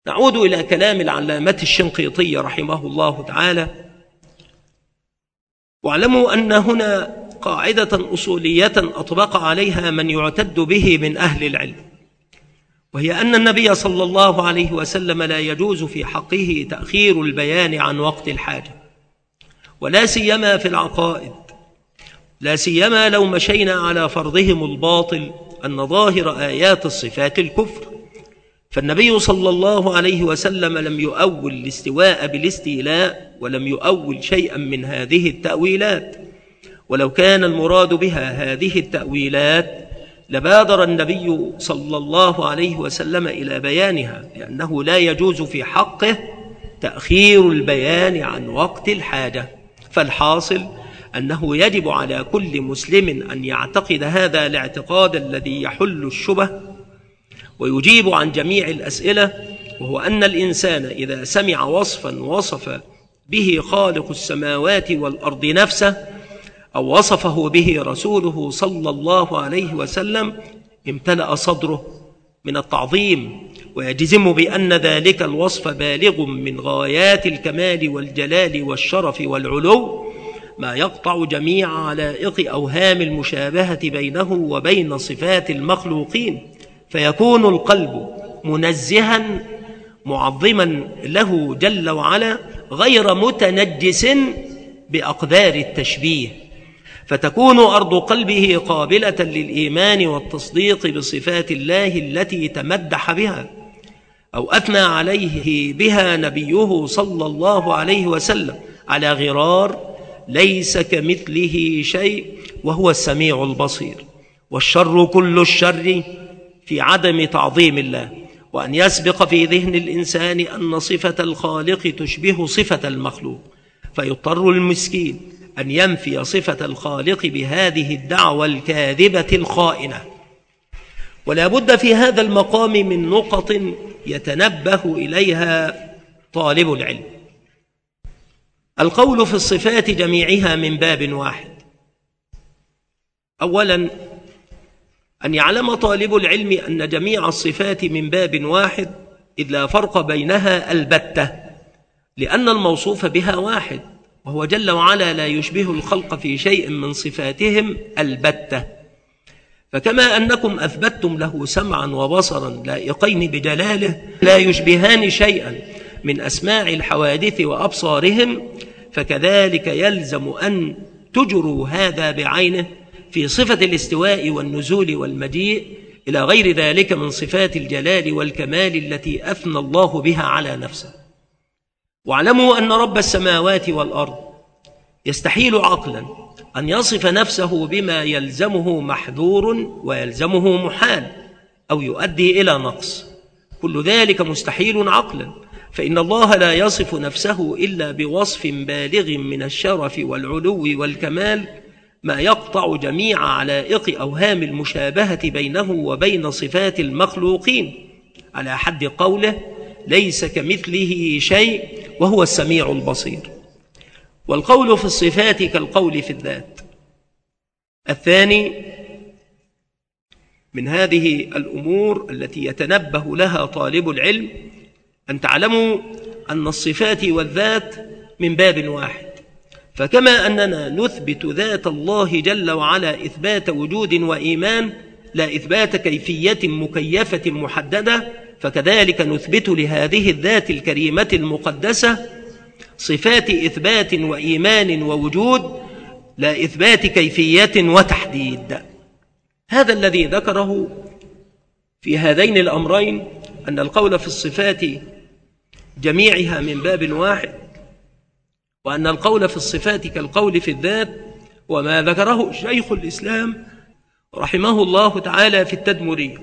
نعود إلى كلام العلامة الشنقيطي رحمه الله تعالى: واعلموا أن هنا قاعدة أصولية أطبق عليها من يعتد به من أهل العلم، وهي أن النبي صلى الله عليه وسلم لا يجوز في حقه تأخير البيان عن وقت الحاجة، ولا سيما في العقائد، لا سيما لو مشينا على فرضهم الباطل أن ظاهر آيات الصفات الكفر. فالنبي صلى الله عليه وسلم لم يؤول الاستواء بالاستيلاء، ولم يؤول شيئا من هذه التأويلات، ولو كان المراد بها هذه التأويلات لبادر النبي صلى الله عليه وسلم إلى بيانها، لأنه لا يجوز في حقه تأخير البيان عن وقت الحاجة. فالحاصل أنه يجب على كل مسلم أن يعتقد هذا الاعتقاد الذي يحل الشبه ويجيب عن جميع الأسئلة، وهو أن الإنسان إذا سمع وصفا وصف به خالق السماوات والأرض نفسه، أو وصفه به رسوله صلى الله عليه وسلم، امتلأ صدره من التعظيم، ويجزم بأن ذلك الوصف بالغ من غايات الكمال والجلال والشرف والعلو، ما يقطع جميع علائق أوهام المشابهة بينه وبين صفات المخلوقين، فيكون القلب منزها معظما له جل وعلا، غير متنجس بأقدار التشبيه، فتكون أرض قلبه قابلة للإيمان والتصديق بصفات الله التي تمدح بها أو أثنى عليه بها نبيه صلى الله عليه وسلم على غرار ليس كمثله شيء وهو السميع البصير. والشر كل الشر في عدم تعظيم الله، وأن يسبق في ذهن الإنسان أن صفة الخالق تشبه صفة المخلوق، فيضطر المسكين أن ينفي صفة الخالق بهذه الدعوة الكاذبة الخائنة. ولا بد في هذا المقام من نقط يتنبه إليها طالب العلم. القول في الصفات جميعها من باب واحد. أولا، أن يعلم طالب العلم أن جميع الصفات من باب واحد، إذ لا فرق بينها البتة، لأن الموصوف بها واحد، وهو جل وعلا لا يشبه الخلق في شيء من صفاتهم البتة. فكما أنكم أثبتتم له سمعا وبصرا لائقين بجلاله لا يشبهان شيئا من أسماع الحوادث وأبصارهم، فكذلك يلزم أن تجروا هذا بعينه في صفة الاستواء والنزول والمجيء إلى غير ذلك من صفات الجلال والكمال التي أثنى الله بها على نفسه. واعلموا أن رب السماوات والأرض يستحيل عقلا أن يصف نفسه بما يلزمه محذور ويلزمه محال أو يؤدي إلى نقص، كل ذلك مستحيل عقلا، فإن الله لا يصف نفسه إلا بوصف بالغ من الشرف والعلو والكمال، ما يقطع جميع علائق أوهام المشابهة بينه وبين صفات المخلوقين، على حد قوله ليس كمثله شيء وهو السميع البصير. والقول في الصفات كالقول في الذات. الثاني من هذه الأمور التي يتنبه لها طالب العلم أن تعلموا أن الصفات والذات من باب واحد، فكما أننا نثبت ذات الله جل وعلا إثبات وجود وإيمان لا إثبات كيفية مكيفة محددة، فكذلك نثبت لهذه الذات الكريمة المقدسة صفات إثبات وإيمان ووجود لا إثبات كيفية وتحديد. هذا الذي ذكره في هذين الأمرين، أن القول في الصفات جميعها من باب واحد، وأن القول في الصفات كالقول في الذات، وما ذكره شيخ الإسلام رحمه الله تعالى في التدمرية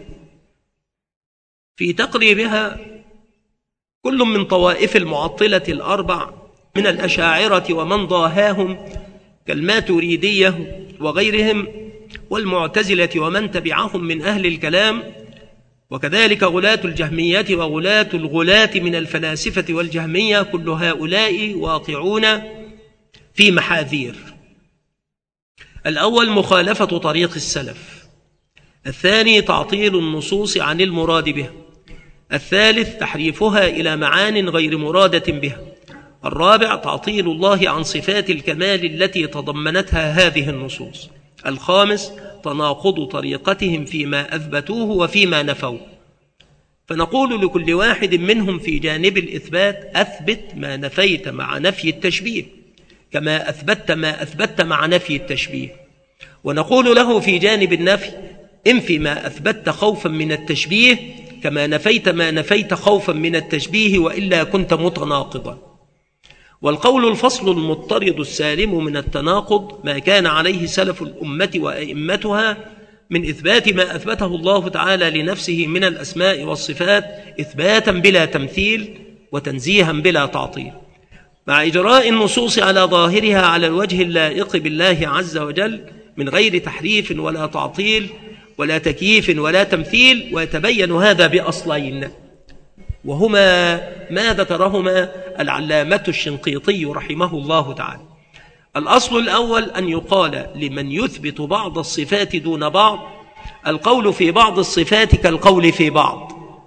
في تقريبها كل من طوائف المعطلة الأربع من الأشاعرة ومن ضاهاهم كالماتريدية وغيرهم، والمعتزلة ومن تبعهم من أهل الكلام، وكذلك غلاة الجهمية وغلاة الغلاة من الفلاسفة والجهمية، كل هؤلاء واقعون في محاذير. الأول مخالفة طريق السلف، الثاني تعطيل النصوص عن المراد به، الثالث تحريفها إلى معان غير مرادة بها. الرابع تعطيل الله عن صفات الكمال التي تضمنتها هذه النصوص. الخامس تناقض طريقتهم فيما أثبتوه وفيما نفوه. فنقول لكل واحد منهم في جانب الإثبات: أثبت ما نفيت مع نفي التشبيه، كما أثبت ما أثبت مع نفي التشبيه. ونقول له في جانب النفي: انفي ما أثبت خوفا من التشبيه، كما نفيت ما نفيت خوفا من التشبيه، وإلا كنت متناقضا. والقول الفصل المضطرد السالم من التناقض ما كان عليه سلف الأمة وأئمتها من إثبات ما أثبته الله تعالى لنفسه من الأسماء والصفات إثباتا بلا تمثيل وتنزيها بلا تعطيل، مع إجراء النصوص على ظاهرها على الوجه اللائق بالله عز وجل من غير تحريف ولا تعطيل ولا تكييف ولا تمثيل. ويتبين هذا بأصلين، وهما ما ذكرهما العلامة الشنقيطي رحمه الله تعالى. الأصل الأول أن يقال لمن يثبت بعض الصفات دون بعض: القول في بعض الصفات كالقول في بعض،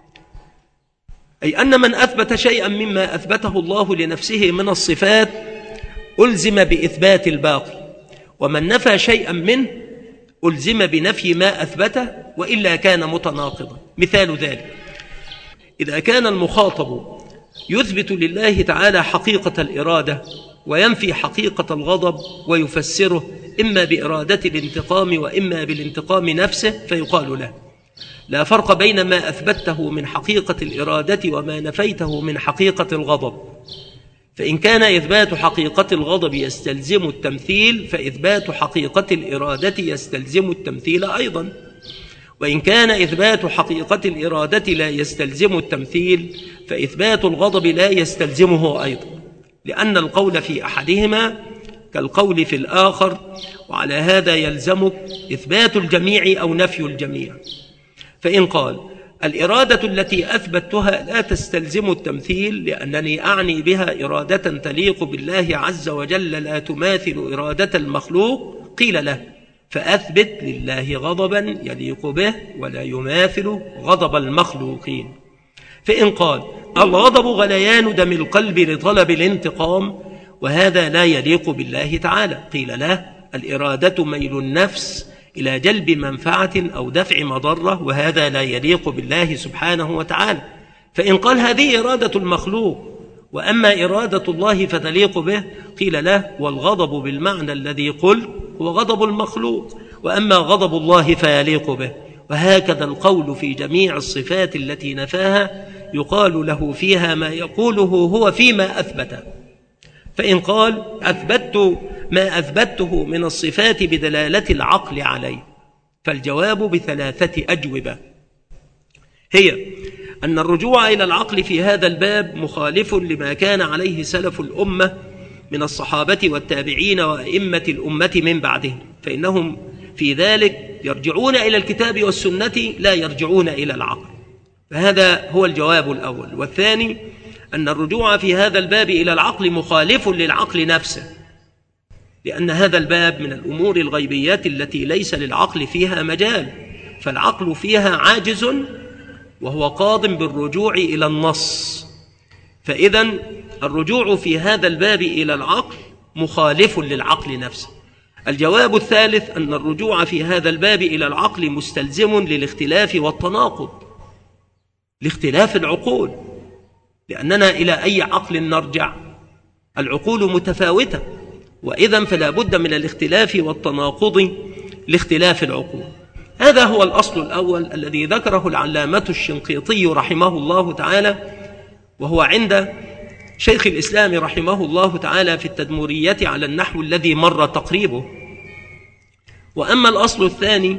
أي أن من أثبت شيئا مما أثبته الله لنفسه من الصفات ألزم بإثبات الباقي، ومن نفى شيئا منه ألزم بنفي ما أثبته وإلا كان متناقضا. مثال ذلك: إذا كان المخاطب يثبت لله تعالى حقيقة الإرادة وينفي حقيقة الغضب ويفسره إما بإرادة الانتقام وإما بالانتقام نفسه، فيقال له: لا فرق بين ما أثبته من حقيقة الإرادة وما نفيته من حقيقة الغضب. فإن كان إثبات حقيقة الغضب يستلزم التمثيل، فإثبات حقيقة الإرادة يستلزم التمثيل أيضا. وإن كان إثبات حقيقة الإرادة لا يستلزم التمثيل، فإثبات الغضب لا يستلزمه أيضا، لأن القول في أحدهما كالقول في الآخر، وعلى هذا يلزمك إثبات الجميع أو نفي الجميع. فإن قال: الإرادة التي أثبتها لا تستلزم التمثيل لأنني أعني بها إرادة تليق بالله عز وجل لا تماثل إرادة المخلوق، قيل له: فأثبت لله غضبا يليق به ولا يماثل غضب المخلوقين. فإن قال: الغضب غليان دم القلب لطلب الانتقام، وهذا لا يليق بالله تعالى، قيل له: الإرادة ميل النفس إلى جلب منفعة أو دفع مضرة، وهذا لا يليق بالله سبحانه وتعالى. فإن قال: هذه إرادة المخلوق وأما إرادة الله فتليق به، قيل له: والغضب بالمعنى الذي قل هو غضب المخلوق، وأما غضب الله فيليق به. وهكذا القول في جميع الصفات التي نفاها يقال له فيها ما يقوله هو فيما أثبته. فإن قال: أثبت ما أثبته من الصفات بدلالة العقل عليه، فالجواب بثلاثة أجوبة: هي أن الرجوع إلى العقل في هذا الباب مخالف لما كان عليه سلف الأمة من الصحابة والتابعين وأئمة الأمة من بعدهم، فإنهم في ذلك يرجعون إلى الكتاب والسنة لا يرجعون إلى العقل. فهذا هو الجواب الأول. والثاني أن الرجوع في هذا الباب إلى العقل مخالف للعقل نفسه، لأن هذا الباب من الأمور الغيبيات التي ليس للعقل فيها مجال، فالعقل فيها عاجز وهو قاض بالرجوع إلى النص. فإذن الرجوع في هذا الباب إلى العقل مخالف للعقل نفسه. الجواب الثالث أن الرجوع في هذا الباب إلى العقل مستلزم للاختلاف والتناقض، لاختلاف العقول، لأننا إلى أي عقل نرجع؟ العقول متفاوتة، وإذن فلا بد من الاختلاف والتناقض لاختلاف العقول. هذا هو الأصل الأول الذي ذكره العلامة الشنقيطي رحمه الله تعالى، وهو عند شيخ الإسلام رحمه الله تعالى في التدمرية على النحو الذي مر تقريبه. وأما الأصل الثاني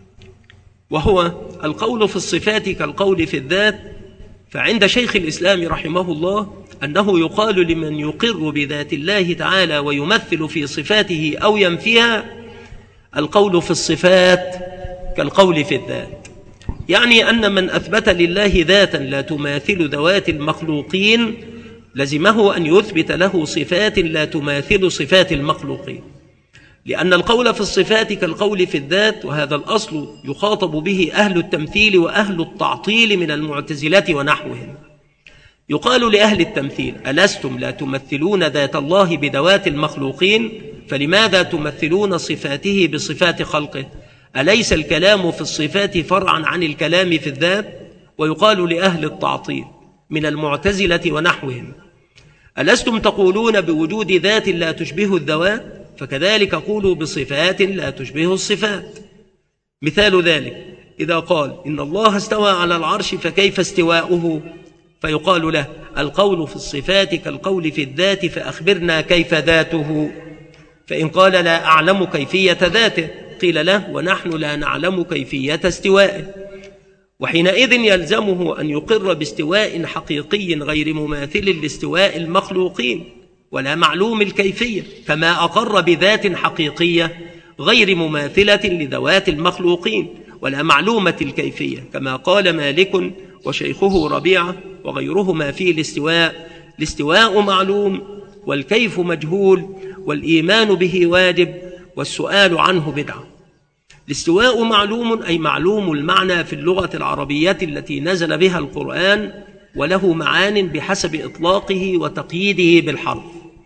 وهو القول في الصفات كالقول في الذات، فعند شيخ الإسلام رحمه الله أنه يقال لمن يقر بذات الله تعالى ويمثل في صفاته أو ينفيها: القول في الصفات كالقول في الذات، يعني أن من أثبت لله ذاتا لا تماثل ذوات المخلوقين لزمه أن يثبت له صفات لا تماثل صفات المخلوقين. لأن القول في الصفات كالقول في الذات، وهذا الأصل يخاطب به أهل التمثيل وأهل التعطيل من المعتزلة ونحوهم. يقال لأهل التمثيل: ألستم لا تمثلون ذات الله بذوات المخلوقين؟ فلماذا تمثلون صفاته بصفات خلقه؟ أليس الكلام في الصفات فرعا عن الكلام في الذات؟ ويقال لأهل التعطيل من المعتزلة ونحوهم: ألستم تقولون بوجود ذات لا تشبه الذوات؟ فكذلك قولوا بصفات لا تشبه الصفات. مثال ذلك إذا قال: إن الله استوى على العرش فكيف استواؤه؟ فيقال له: القول في الصفات كالقول في الذات، فأخبرنا كيف ذاته. فإن قال: لا أعلم كيفية ذاته، قيل له: ونحن لا نعلم كيفية استوائه. وحينئذ يلزمه أن يقر باستواء حقيقي غير مماثل لاستواء المخلوقين ولا معلوم الكيفية، كما أقر بذات حقيقية غير مماثلة لذوات المخلوقين ولا معلومة الكيفية، كما قال مالك وشيخه ربيعة وغيرهما في الاستواء: الاستواء معلوم والكيف مجهول والإيمان به واجب والسؤال عنه بدعة. الاستواء معلوم أي معلوم المعنى في اللغة العربية التي نزل بها القرآن، وله معان بحسب إطلاقه وتقييده بالحرف.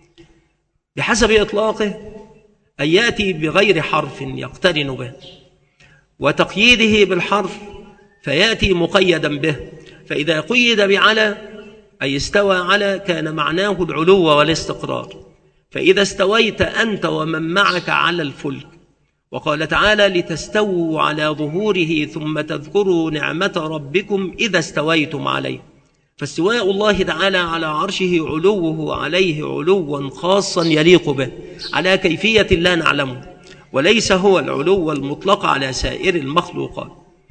بحسب إطلاقه أن يأتي بغير حرف يقترن به، وتقييده بالحرف فيأتي مقيدا به. فإذا قيد بعلى أي استوى على كان معناه العلو والاستقرار. فإذا استويت أنت ومن معك على الفلك، وقال تعالى: لتستووا على ظهوره ثم تذكروا نعمة ربكم إذا استويتم عليه. فاستواء الله تعالى على عرشه علوه عليه علوا خاصا يليق به على كيفية لا نعلمه، وليس هو العلو المطلق على سائر المخلوقات.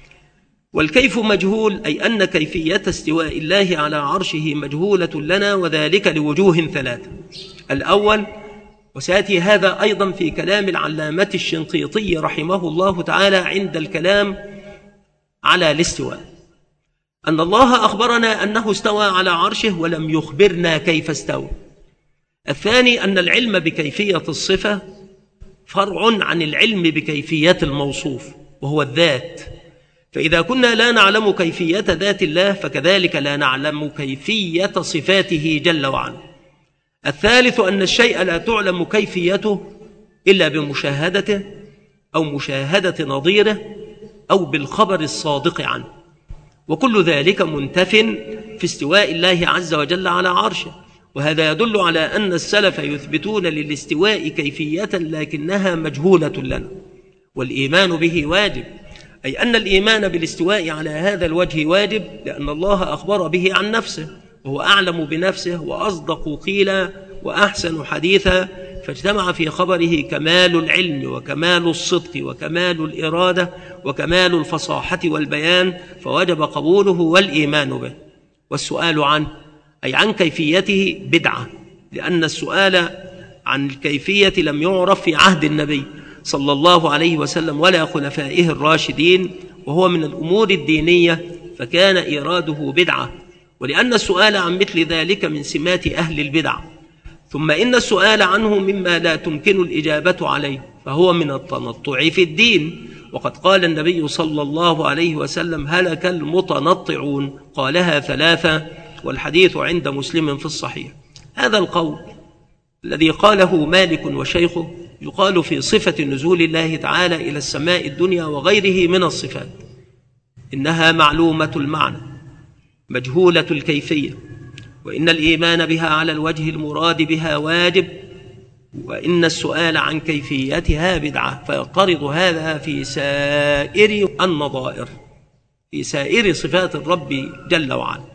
والكيف مجهول أي أن كيفية استواء الله على عرشه مجهولة لنا، وذلك لوجوه ثلاثة. الأول، وسيأتي هذا أيضا في كلام العلامة الشنقيطي رحمه الله تعالى عند الكلام على الاستواء، أن الله أخبرنا أنه استوى على عرشه ولم يخبرنا كيف استوى. الثاني، أن العلم بكيفية الصفة فرع عن العلم بكيفية الموصوف وهو الذات، فإذا كنا لا نعلم كيفية ذات الله فكذلك لا نعلم كيفية صفاته جل وعلا. الثالث، أن الشيء لا تعلم كيفيته إلا بمشاهدته أو مشاهدة نظيره أو بالخبر الصادق عنه، وكل ذلك منتف في استواء الله عز وجل على عرشه. وهذا يدل على أن السلف يثبتون للاستواء كيفية لكنها مجهولة لنا، والإيمان به واجب، أي أن الإيمان بالاستواء على هذا الوجه واجب، لأن الله أخبر به عن نفسه وهو أعلم بنفسه وأصدق قيلا وأحسن حديثا، فاجتمع في خبره كمال العلم وكمال الصدق وكمال الإرادة وكمال الفصاحة والبيان، فوجب قبوله والإيمان به. والسؤال عنه أي عن كيفيته بدعة، لأن السؤال عن الكيفية لم يعرف في عهد النبي صلى الله عليه وسلم ولا خلفائه الراشدين، وهو من الأمور الدينية، فكان إيراده بدعة، ولأن السؤال عن مثل ذلك من سمات أهل البدع. ثم إن السؤال عنه مما لا تمكن الإجابة عليه، فهو من التنطع في الدين. وقد قال النبي صلى الله عليه وسلم: هلك المتنطعون، قالها ثلاثة، والحديث عند مسلم في الصحيح. هذا القول الذي قاله مالك وشيخه يقال في صفة نزول الله تعالى إلى السماء الدنيا وغيره من الصفات، إنها معلومة المعنى مجهولة الكيفية، وإن الإيمان بها على الوجه المراد بها واجب، وإن السؤال عن كيفيتها بدعة. فيقترض هذا في سائر النظائر، في سائر صفات الرب جل وعلا.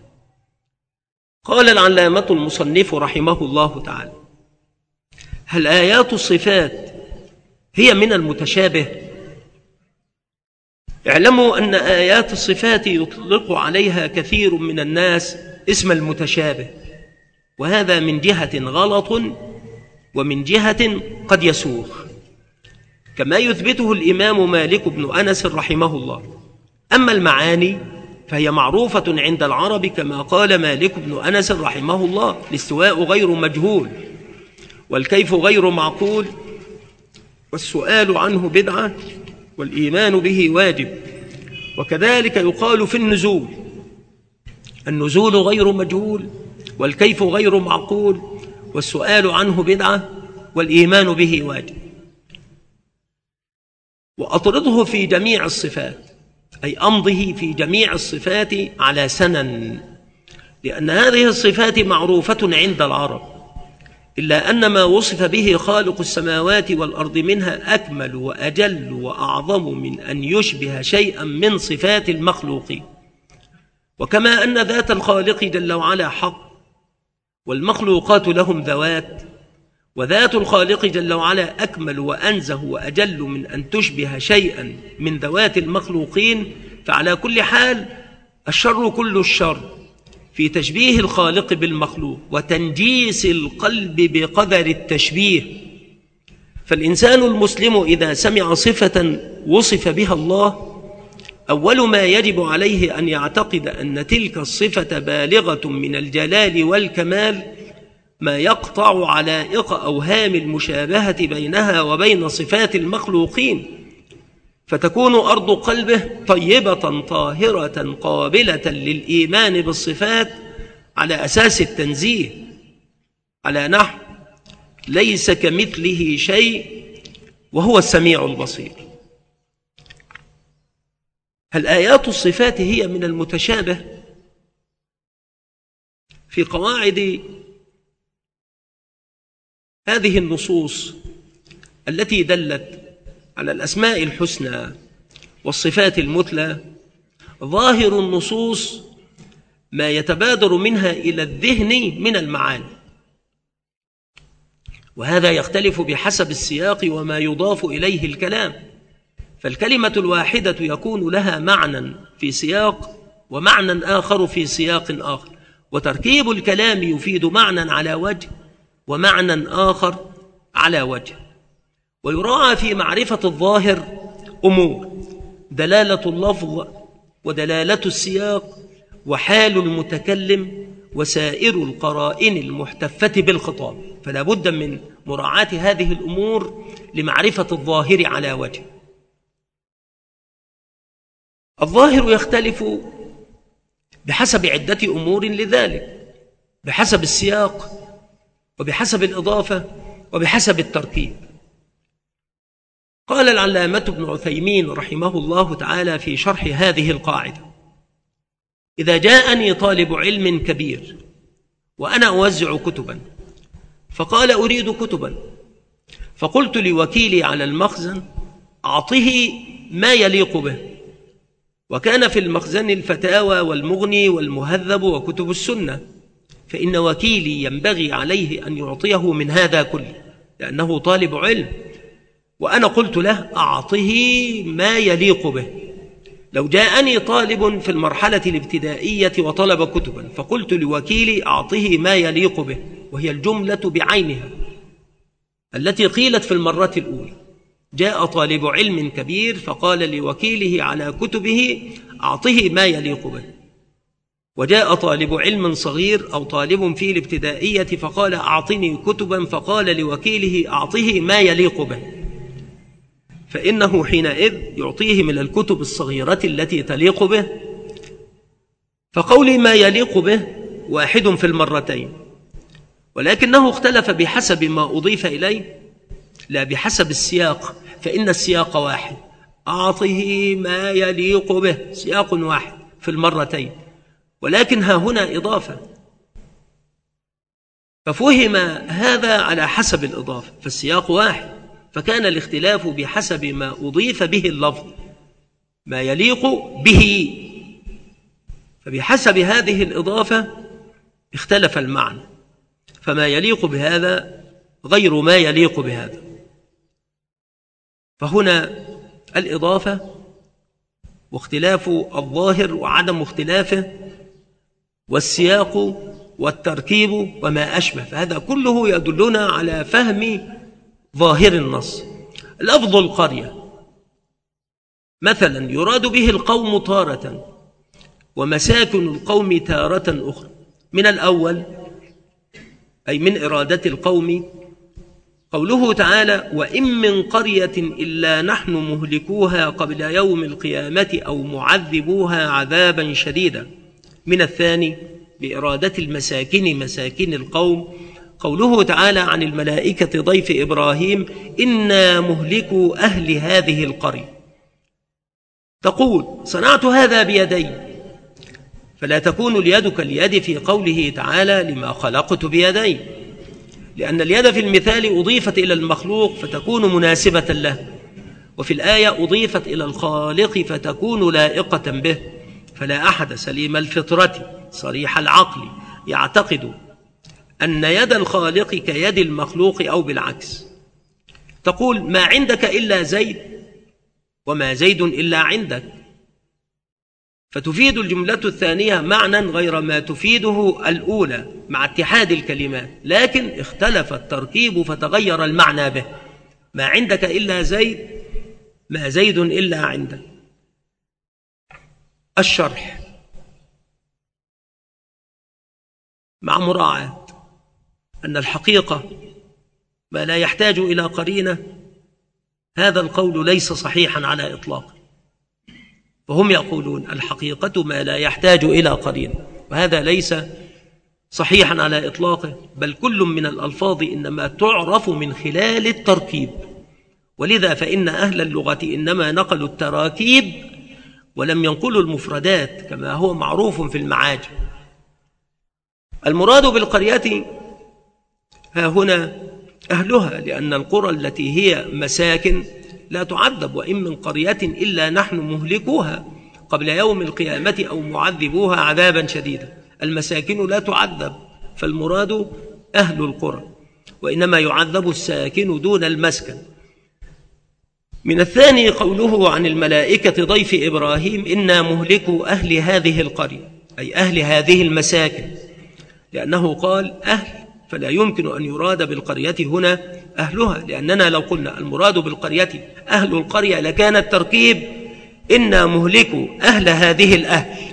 قال العلامة المصنف رحمه الله تعالى: هل آيات الصفات هي من المتشابه؟ اعلموا أن آيات الصفات يطلق عليها كثير من الناس اسم المتشابه، وهذا من جهة غلط ومن جهة قد يسوغ، كما يثبته الإمام مالك بن أنس رحمه الله. أما المعاني فهي معروفة عند العرب، كما قال مالك بن أنس رحمه الله: الاستواء غير مجهول والكيف غير معقول، والسؤال عنه بدعة والإيمان به واجب. وكذلك يقال في النزول: النزول غير مجهول والكيف غير معقول والسؤال عنه بدعة والإيمان به واجب. وأطرده في جميع الصفات، أي أمضه في جميع الصفات على سنن، لأن هذه الصفات معروفة عند العرب، إلا أن ما وصف به خالق السماوات والأرض منها أكمل وأجل وأعظم من أن يشبه شيئا من صفات المخلوقين. وكما أن ذات الخالق جل وعلا حق والمخلوقات لهم ذوات، وذات الخالق جل وعلا أكمل وأنزه وأجل من أن تشبه شيئا من ذوات المخلوقين، فعلى كل حال الشر كل الشر في تشبيه الخالق بالمخلوق وتنجيس القلب بقدر التشبيه. فالإنسان المسلم إذا سمع صفة وصف بها الله، أول ما يجب عليه أن يعتقد أن تلك الصفة بالغة من الجلال والكمال، ما يقطع علائق أوهام المشابهة بينها وبين صفات المخلوقين، فتكون أرض قلبه طيبة طاهرة قابلة للإيمان بالصفات على أساس التنزيه، على نحو: ليس كمثله شيء وهو السميع البصير. هل آيات الصفات هي من المتشابه؟ في قواعد هذه النصوص التي دلت على الأسماء الحسنى والصفات المثلى، ظاهر النصوص ما يتبادر منها إلى الذهن من المعاني، وهذا يختلف بحسب السياق وما يضاف إليه الكلام. فالكلمة الواحدة يكون لها معنى في سياق ومعنى آخر في سياق آخر، وتركيب الكلام يفيد معنى على وجه ومعنى آخر على وجه. ويراعى في معرفة الظاهر أمور: دلالة اللفظ ودلالة السياق وحال المتكلم وسائر القرائن المحتفة بالخطاب، فلا بد من مراعاة هذه الأمور لمعرفة الظاهر على وجه. الظاهر يختلف بحسب عدة أمور لذلك، بحسب السياق وبحسب الإضافة وبحسب التركيب. قال العلامة ابن عثيمين رحمه الله تعالى في شرح هذه القاعدة: إذا جاءني طالب علم كبير وأنا أوزع كتبا، فقال: أريد كتبا، فقلت لوكيلي على المخزن: أعطه ما يليق به. وكان في المخزن الفتاوى والمغني والمهذب وكتب السنة، فإن وكيلي ينبغي عليه أن يعطيه من هذا كله لأنه طالب علم، وأنا قلت له: أعطه ما يليق به. لو جاءني طالب في المرحلة الابتدائية وطلب كتبا، فقلت لوكيلي: أعطه ما يليق به، وهي الجملة بعينها التي قيلت في المرة الأولى. جاء طالب علم كبير فقال لوكيله على كتبه: أعطه ما يليق به. وجاء طالب علم صغير أو طالب في الابتدائية فقال: أعطني كتبا، فقال لوكيله: أعطه ما يليق به، فإنه حينئذ يعطيه من الكتب الصغيرة التي تليق به. فقولي ما يليق به واحد في المرتين، ولكنه اختلف بحسب ما أضيف إليه لا بحسب السياق، فإن السياق واحد: أعطه ما يليق به، سياق واحد في المرتين، ولكن ها هنا إضافة، ففهم هذا على حسب الإضافة، فالسياق واحد، فكان الاختلاف بحسب ما أضيف به اللفظ، ما يليق به، فبحسب هذه الإضافة اختلف المعنى، فما يليق بهذا غير ما يليق بهذا. فهنا الإضافة واختلاف الظاهر وعدم اختلافه، والسياق والتركيب وما أشبه، فهذا كله يدلنا على فهم ظاهر النص. لفظ القرية مثلا يراد به القوم تارة ومساكن القوم تارة أخرى. من الأول أي من إرادة القوم قوله تعالى: وإن من قرية إلا نحن مهلكوها قبل يوم القيامة أو معذبوها عذابا شديدا. من الثاني بإرادة المساكن مساكن القوم قوله تعالى عن الملائكة ضيف إبراهيم: إنا مهلكو أهل هذه القرية. تقول: صنعت هذا بيدي، فلا تكون اليد كاليد في قوله تعالى: لما خلقت بيدي، لأن اليد في المثال أضيفت إلى المخلوق فتكون مناسبة له، وفي الآية أضيفت إلى الخالق فتكون لائقة به. فلا أحد سليم الفطرة صريح العقل يعتقد أن يد الخالق كيد المخلوق أو بالعكس. تقول: ما عندك إلا زيد، وما زيد إلا عندك، فتفيد الجملة الثانية معنى غير ما تفيده الأولى مع اتحاد الكلمات، لكن اختلف التركيب فتغير المعنى به. ما عندك إلا زيد، ما زيد إلا عندك. الشرح: مع مراعاة أن الحقيقة ما لا يحتاج إلى قرينة، هذا القول ليس صحيحا على إطلاقه، وهم يقولون الحقيقة ما لا يحتاج إلى قرينة، وهذا ليس صحيحا على إطلاقه، بل كل من الألفاظ إنما تعرف من خلال التركيب، ولذا فإن أهل اللغة إنما نقلوا التراكيب ولم ينقلوا المفردات كما هو معروف في المعاجم. المراد بالقرية ها هنا أهلها، لأن القرى التي هي مساكن لا تعذب. وإن من قرية إلا نحن مهلكوها قبل يوم القيامة أو معذبوها عذابا شديدا. المساكن لا تعذب، فالمراد أهل القرى، وإنما يعذب الساكن دون المسكن. من الثاني قوله عن الملائكة ضيف إبراهيم: إنا مهلكو أهل هذه القرية، أي أهل هذه المساكن، لأنه قال أهل، فلا يمكن أن يراد بالقرية هنا أهلها، لأننا لو قلنا المراد بالقرية أهل القرية لكان التركيب إنا مهلكو أهل هذه الأهل،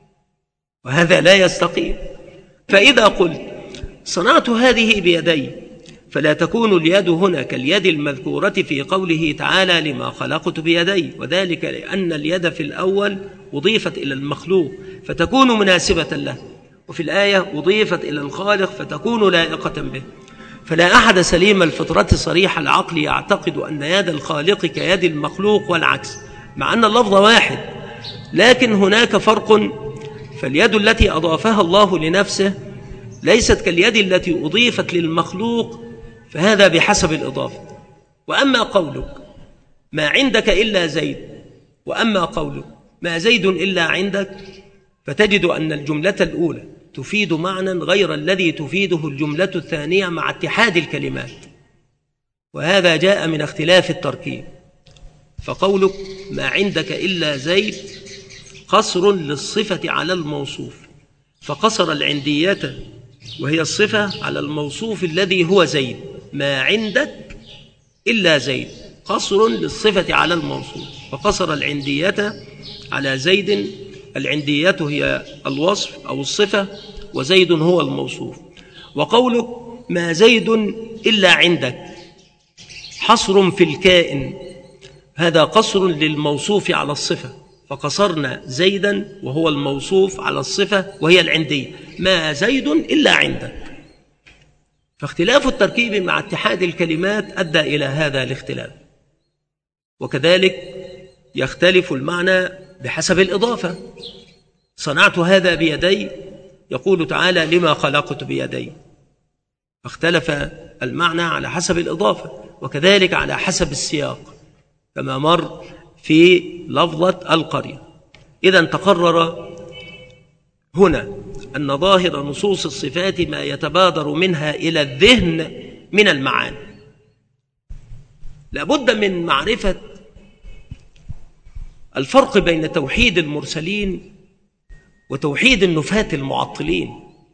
وهذا لا يستقيم. فإذا قلت صنعت هذه بيدي، فلا تكون اليد هنا كاليد المذكورة في قوله تعالى: لما خلقت بيدي، وذلك لأن اليد في الأول أضيفت إلى المخلوق فتكون مناسبة له، وفي الآية أضيفت إلى الخالق فتكون لائقة به. فلا أحد سليم الفطرة صريح العقل يعتقد أن يد الخالق كيد المخلوق والعكس، مع أن اللفظ واحد، لكن هناك فرق. فاليد التي أضافها الله لنفسه ليست كاليد التي أضيفت للمخلوق، فهذا بحسب الإضافة. وأما قولك ما عندك إلا زيد، وأما قولك ما زيد إلا عندك، فتجد أن الجملة الأولى تفيد معنى غير الذي تفيده الجملة الثانية مع اتحاد الكلمات، وهذا جاء من اختلاف التركيب. فقولك ما عندك إلا زيد قصر للصفة على الموصوف، فقصر العندية وهي الصفة على الموصوف الذي هو زيد. ما عندك إلا زيد قصر للصفة على الموصوف، فقصر العندية على زيد. العندية هي الوصف أو الصفة، وزيد هو الموصوف. وقولك ما زيد إلا عندك حصر في الكائن، هذا قصر للموصوف على الصفة، فقصرنا زيدا وهو الموصوف على الصفة وهي العندية. ما زيد إلا عندك. فاختلاف التركيب مع اتحاد الكلمات أدى إلى هذا الاختلاف. وكذلك يختلف المعنى بحسب الإضافة. صنعت هذا بيدي، يقول تعالى لما خلقت بيدي، فاختلف المعنى على حسب الإضافة، وكذلك على حسب السياق كما مر في لفظة القرية. إذن تقرر هنا أن ظاهر نصوص الصفات ما يتبادر منها إلى الذهن من المعاني. لابد من معرفة الفرق بين توحيد المرسلين وتوحيد النفاة المعطلين.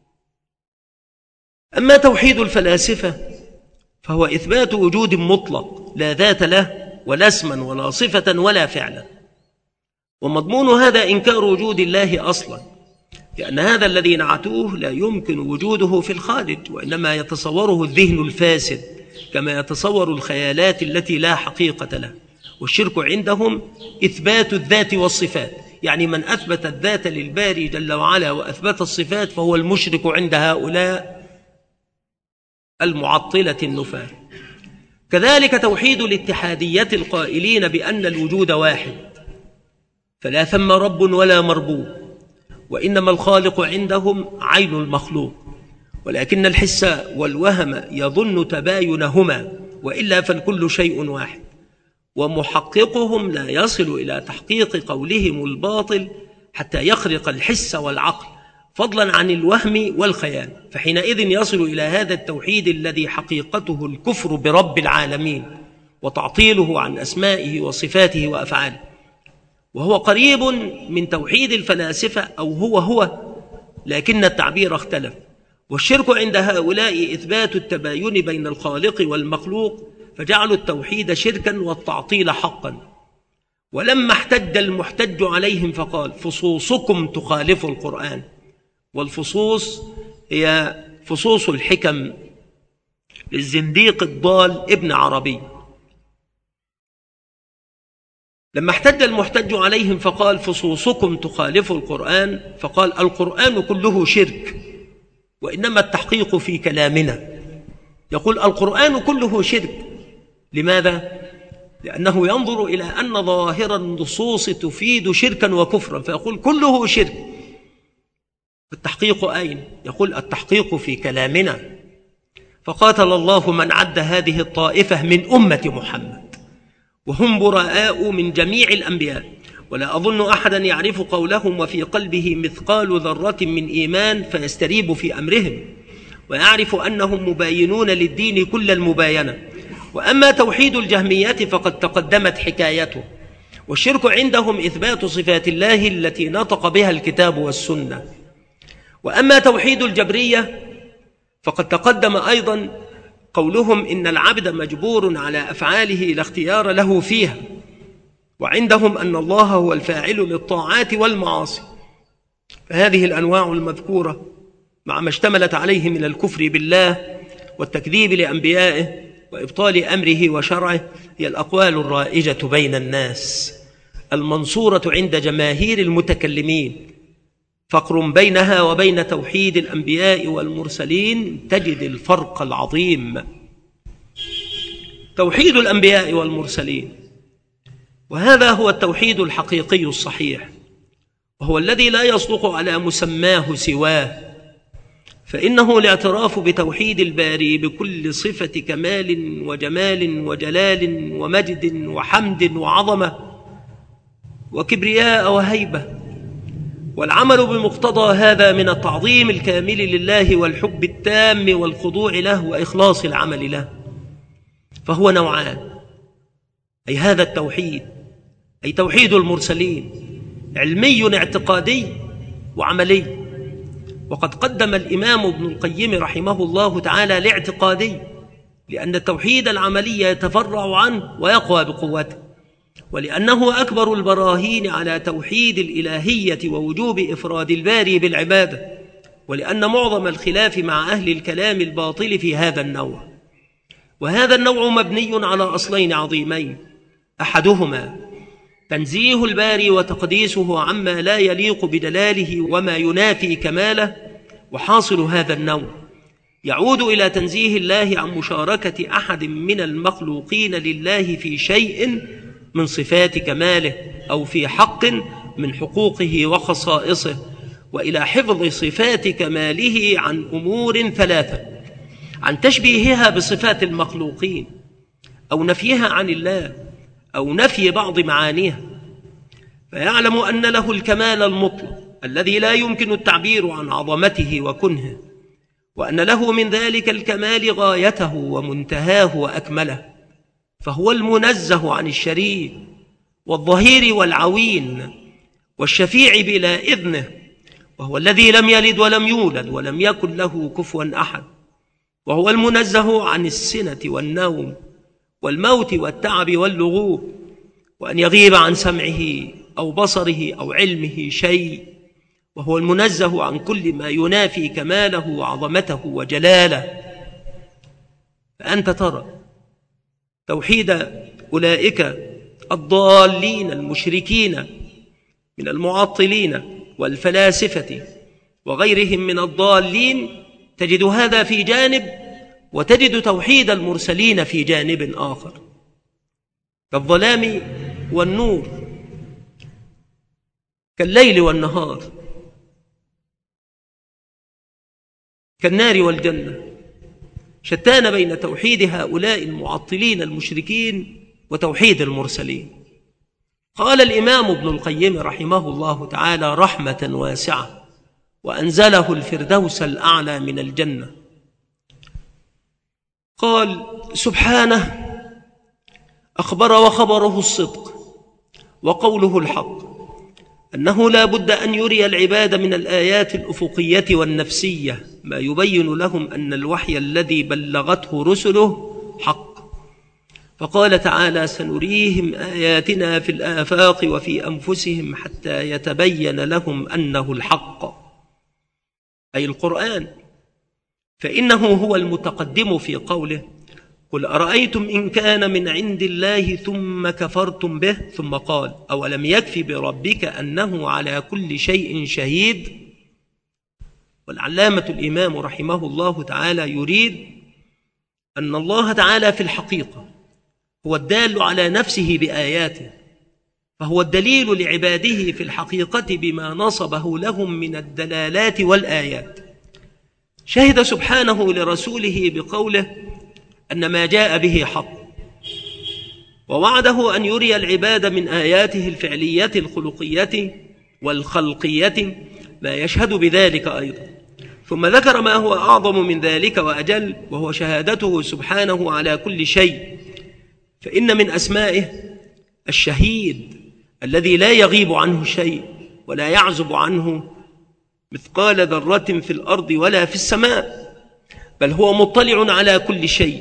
أما توحيد الفلاسفة فهو إثبات وجود مطلق لا ذات له ولا اسما ولا صفة ولا فعلا، ومضمون هذا إنكار وجود الله أصلا، لأن هذا الذي نعتوه لا يمكن وجوده في الخارج، وإنما يتصوره الذهن الفاسد كما يتصور الخيالات التي لا حقيقة لها. والشرك عندهم إثبات الذات والصفات، يعني من أثبت الذات للباري جل وعلا وأثبت الصفات فهو المشرك عند هؤلاء المعطلة النفاة. كذلك توحيد الاتحادية القائلين بأن الوجود واحد، فلا ثم رب ولا مربوب، وإنما الخالق عندهم عين المخلوق، ولكن الحس والوهم يظن تباينهما، وإلا فالكل شيء واحد. ومحققهم لا يصل إلى تحقيق قولهم الباطل حتى يخرق الحس والعقل، فضلا عن الوهم والخيال، فحينئذ يصل إلى هذا التوحيد الذي حقيقته الكفر برب العالمين وتعطيله عن أسمائه وصفاته وأفعاله، وهو قريب من توحيد الفلاسفة، أو هو لكن التعبير اختلف. والشرك عند هؤلاء إثبات التباين بين الخالق والمخلوق، فجعلوا التوحيد شركا والتعطيل حقا. ولما احتج المحتج عليهم فقال: فصوصكم تخالف القرآن. والفصوص هي فصوص الحكم للزنديق الضال ابن عربي. لما احتج المحتج عليهم فقال: فصوصكم تخالف القرآن، فقال: القرآن كله شرك، وإنما التحقيق في كلامنا. يقول القرآن كله شرك. لماذا؟ لأنه ينظر إلى أن ظاهر النصوص تفيد شركا وكفرا، فيقول كله شرك. التحقيق أين؟ يقول التحقيق في كلامنا. فقاتل الله من عد هذه الطائفة من أمة محمد، وهم براء من جميع الأنبياء، ولا أظن أحدا يعرف قولهم وفي قلبه مثقال ذرة من إيمان فيستريب في أمرهم، ويعرف أنهم مباينون للدين كل المباينة. وأما توحيد الجهمية فقد تقدمت حكايته. والشرك عندهم إثبات صفات الله التي نطق بها الكتاب والسنة. وأما توحيد الجبرية فقد تقدم أيضا قولهم إن العبد مجبور على أفعاله لا اختيار له فيها، وعندهم أن الله هو الفاعل للطاعات والمعاصي. فهذه الأنواع المذكورة مع ما اشتملت عليه من الكفر بالله والتكذيب لأنبيائه وإبطال أمره وشرعه هي الأقوال الرائجة بين الناس المنصورة عند جماهير المتكلمين. فقر بينها وبين توحيد الأنبياء والمرسلين تجد الفرق العظيم. توحيد الأنبياء والمرسلين، وهذا هو التوحيد الحقيقي الصحيح، وهو الذي لا يصدق على مسماه سواه، فإنه الاعتراف بتوحيد الباري بكل صفة كمال وجمال وجلال ومجد وحمد وعظمة وكبرياء وهيبة، والعمل بمقتضى هذا من التعظيم الكامل لله والحب التام والخضوع له وإخلاص العمل له. فهو نوعان، أي هذا التوحيد، أي توحيد المرسلين، علمي اعتقادي وعملي. وقد قدم الإمام ابن القيم رحمه الله تعالى الاعتقادي، لأن التوحيد العملي يتفرع عنه ويقوى بقوته، ولأنه أكبر البراهين على توحيد الإلهية ووجوب إفراد الباري بالعبادة، ولأن معظم الخلاف مع أهل الكلام الباطل في هذا النوع. وهذا النوع مبني على أصلين عظيمين: أحدهما تنزيه الباري وتقديسه عما لا يليق بدلاله وما ينافي كماله، وحاصل هذا النوع يعود إلى تنزيه الله عن مشاركة أحد من المخلوقين لله في شيء من صفات كماله أو في حق من حقوقه وخصائصه، وإلى حفظ صفات كماله عن أمور ثلاثة: عن تشبيهها بصفات المخلوقين، أو نفيها عن الله، أو نفي بعض معانيها. فيعلم أن له الكمال المطلق الذي لا يمكن التعبير عن عظمته وكنهه، وأن له من ذلك الكمال غايته ومنتهاه وأكمله، فهو المنزه عن الشريك والظهير والعوين والشفيع بلا إذنه، وهو الذي لم يلد ولم يولد ولم يكن له كفوا أحد، وهو المنزه عن السنة والنوم والموت والتعب واللغوب، وأن يغيب عن سمعه أو بصره أو علمه شيء، وهو المنزه عن كل ما ينافي كماله وعظمته وجلاله. فأنت ترى توحيد أولئك الضالين المشركين من المعطلين والفلاسفة وغيرهم من الضالين، تجد هذا في جانب، وتجد توحيد المرسلين في جانب آخر، كالظلام والنور، كالليل والنهار، كالنار والجنة. شتان بين توحيد هؤلاء المعطلين المشركين وتوحيد المرسلين. قال الإمام ابن القيم رحمه الله تعالى رحمة واسعة: وأنزله الفردوس الأعلى من الجنة. قال سبحانه: أخبر وخبره الصدق وقوله الحق أنه لا بد أن يري العباد من الآيات الأفقية والنفسية ما يبين لهم أن الوحي الذي بلغته رسله حق. فقال تعالى: سنريهم آياتنا في الآفاق وفي أنفسهم حتى يتبين لهم أنه الحق، أي القرآن. فإنه هو المتقدم في قوله: قل أرأيتم إن كان من عند الله ثم كفرتم به، ثم قال: أولم يكف بربك أنه على كل شيء شهيد. والعلامة الإمام رحمه الله تعالى يريد أن الله تعالى في الحقيقة هو الدال على نفسه بآياته، فهو الدليل لعباده في الحقيقة بما نصبه لهم من الدلالات والآيات. شهد سبحانه لرسوله بقوله أن ما جاء به حق، ووعده أن يري العباد من آياته الفعلية الخلقية والخلقية ما يشهد بذلك أيضا. ثم ذكر ما هو أعظم من ذلك وأجل، وهو شهادته سبحانه على كل شيء. فإن من أسمائه الشهيد الذي لا يغيب عنه شيء ولا يعزب عنه مثقال ذرة في الأرض ولا في السماء، بل هو مطلع على كل شيء،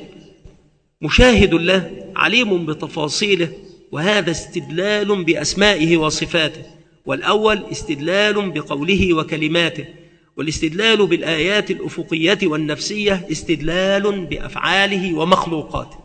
مشاهد له، عليم بتفاصيله. وهذا استدلال بأسمائه وصفاته، والأول استدلال بقوله وكلماته، والاستدلال بالآيات الأفقية والنفسية استدلال بأفعاله ومخلوقاته.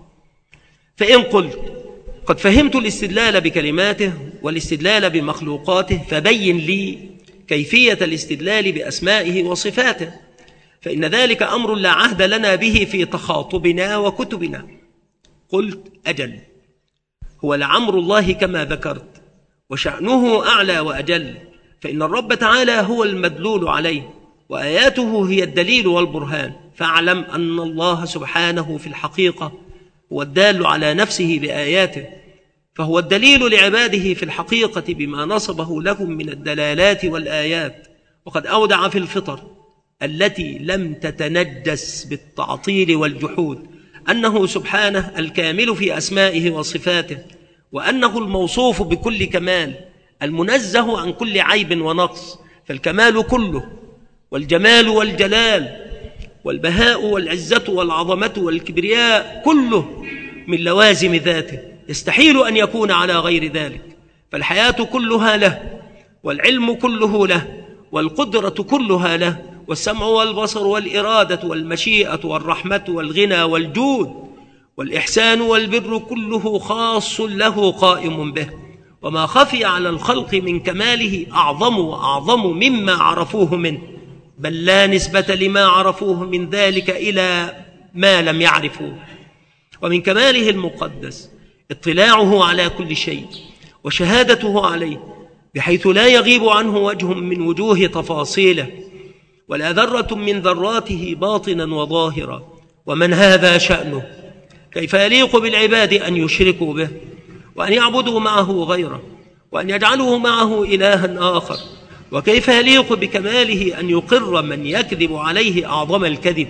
فإن قلت قد فهمت الاستدلال بكلماته والاستدلال بمخلوقاته، فبين لي كيفية الاستدلال بأسمائه وصفاته، فإن ذلك أمر لا عهد لنا به في تخاطبنا وكتبنا. قلت: أجل، هو لعمر الله كما ذكرت، وشأنه أعلى وأجل، فإن الرب تعالى هو المدلول عليه، وآياته هي الدليل والبرهان. فاعلم أن الله سبحانه في الحقيقة هو الدال على نفسه بآياته، فهو الدليل لعباده في الحقيقة بما نصبه لهم من الدلالات والآيات. وقد أودع في الفطر التي لم تتنجس بالتعطيل والجحود أنه سبحانه الكامل في أسمائه وصفاته، وأنه الموصوف بكل كمال، المنزه عن كل عيب ونقص. فالكمال كله، والجمال والجلال، والبهاء والعزة والعظمة والكبرياء كله من لوازم ذاته، يستحيل أن يكون على غير ذلك. فالحياة كلها له، والعلم كله له، والقدرة كلها له، والسمع والبصر والإرادة والمشيئة والرحمة والغنى والجود والإحسان والبر كله خاص له قائم به. وما خفي على الخلق من كماله أعظم وأعظم مما عرفوه منه، بل لا نسبة لما عرفوه من ذلك إلى ما لم يعرفوه. ومن كماله المقدس اطلاعه على كل شيء وشهادته عليه، بحيث لا يغيب عنه وجه من وجوه تفاصيله، ولا ذرة من ذراته باطنا وظاهرا. ومن هذا شأنه، كيف يليق بالعباد أن يشركوا به وأن يعبدوا معه غيره وأن يجعلوا معه إلها آخر؟ وكيف يليق بكماله أن يقر من يكذب عليه أعظم الكذب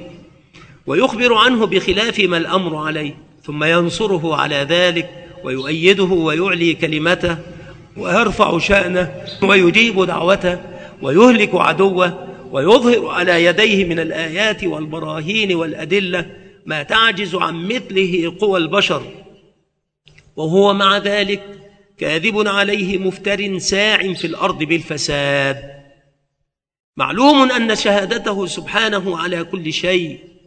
ويخبر عنه بخلاف ما الأمر عليه، ثم ينصره على ذلك ويؤيده ويعلي كلمته ويرفع شأنه ويجيب دعوته ويهلك عدوه، ويظهر على يديه من الآيات والبراهين والأدلة ما تعجز عن مثله قوى البشر، وهو مع ذلك كاذب عليه مفتر ساع في الأرض بالفساد. معلوم أن شهادته سبحانه على كل شيء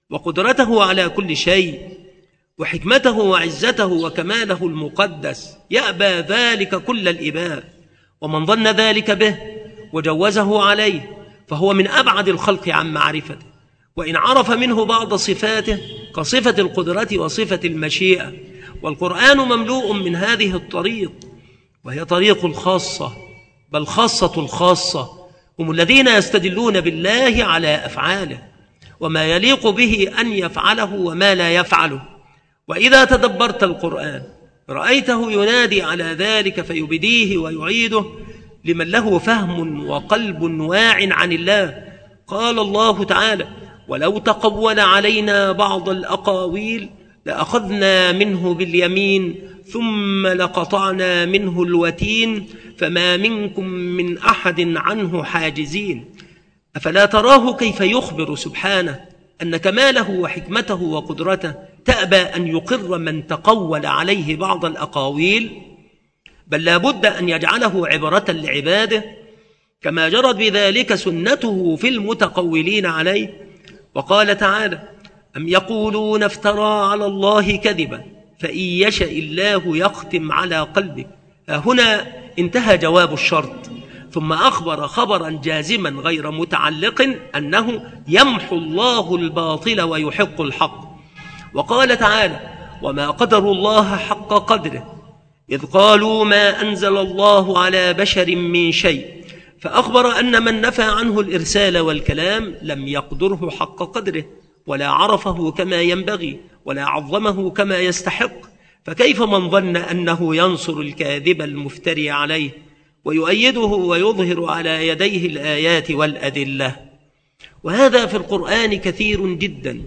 وقدرته على كل شيء وحكمته وعزته وكماله المقدس، يأبى ذلك كل الإباء. ومن ظن ذلك به وجوزه عليه فهو من أبعد الخلق عن معرفته، وإن عرف منه بعض صفاته كصفة القدرة وصفة المشيئة. والقرآن مملوء من هذه الطريق، وهي طريق الخاصة، بل خاصة الخاصة، هم الذين يستدلون بالله على أفعاله وما يليق به أن يفعله وما لا يفعله. وإذا تدبرت القرآن رأيته ينادي على ذلك فيبديه ويعيده لمن له فهم وقلب واع عن الله. قال الله تعالى: ولو تقول علينا بعض الأقاويل لأخذنا منه باليمين ثم لقطعنا منه الوتين فما منكم من أحد عنه حاجزين. أفلا تراه كيف يخبر سبحانه أن كماله وحكمته وقدرته تأبى أن يقر من تقول عليه بعض الأقاويل، بل لا بد أن يجعله عبرة لعباده، كما جرت بذلك سنته في المتقولين عليه. وقال تعالى: أم يقولون افترى على الله كذبا فإن يشأ الله يختم على قلبك. هنا انتهى جواب الشرط، ثم أخبر خبرا جازما غير متعلق أنه يمحو الله الباطل ويحق الحق. وقال تعالى: وما قدروا الله حق قدره إذ قالوا ما أنزل الله على بشر من شيء، فأخبر أن من نفى عنه الإرسال والكلام لم يقدره حق قدره، ولا عرفه كما ينبغي، ولا عظمه كما يستحق. فكيف من ظن أنه ينصر الكاذب المفتري عليه ويؤيده ويظهر على يديه الآيات والأدلة؟ وهذا في القرآن كثير جدا،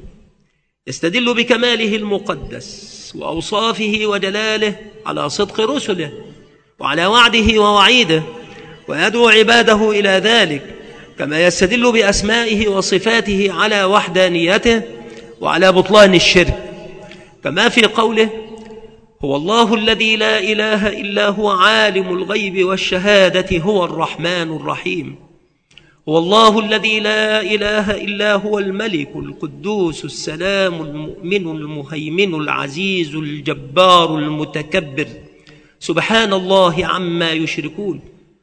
يستدل بكماله المقدس وأوصافه وجلاله على صدق رسله وعلى وعده ووعيده، ويدعو عباده إلى ذلك، كما يستدل بأسمائه وصفاته على وحدانيته وعلى بطلان الشرك، كما في قوله: هو الله الذي لا إله إلا هو عالم الغيب والشهادة هو الرحمن الرحيم. هو الله الذي لا إله إلا هو الملك القدوس السلام المؤمن المهيمن العزيز الجبار المتكبر، سبحان الله عما يشركون،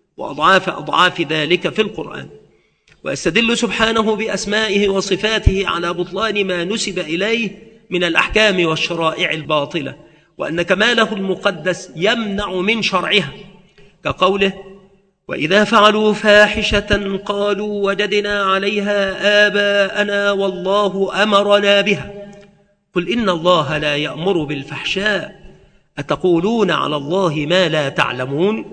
وأضعاف ذلك في القرآن. ويستدل سبحانه بأسمائه وصفاته على بطلان ما نسب إليه من الأحكام والشرائع الباطلة، وأن كماله المقدس يمنع من شرعها، كقوله: وإذا فعلوا فاحشة قالوا وجدنا عليها آباءنا والله أمرنا بها قل إن الله لا يأمر بالفحشاء أتقولون على الله ما لا تعلمون.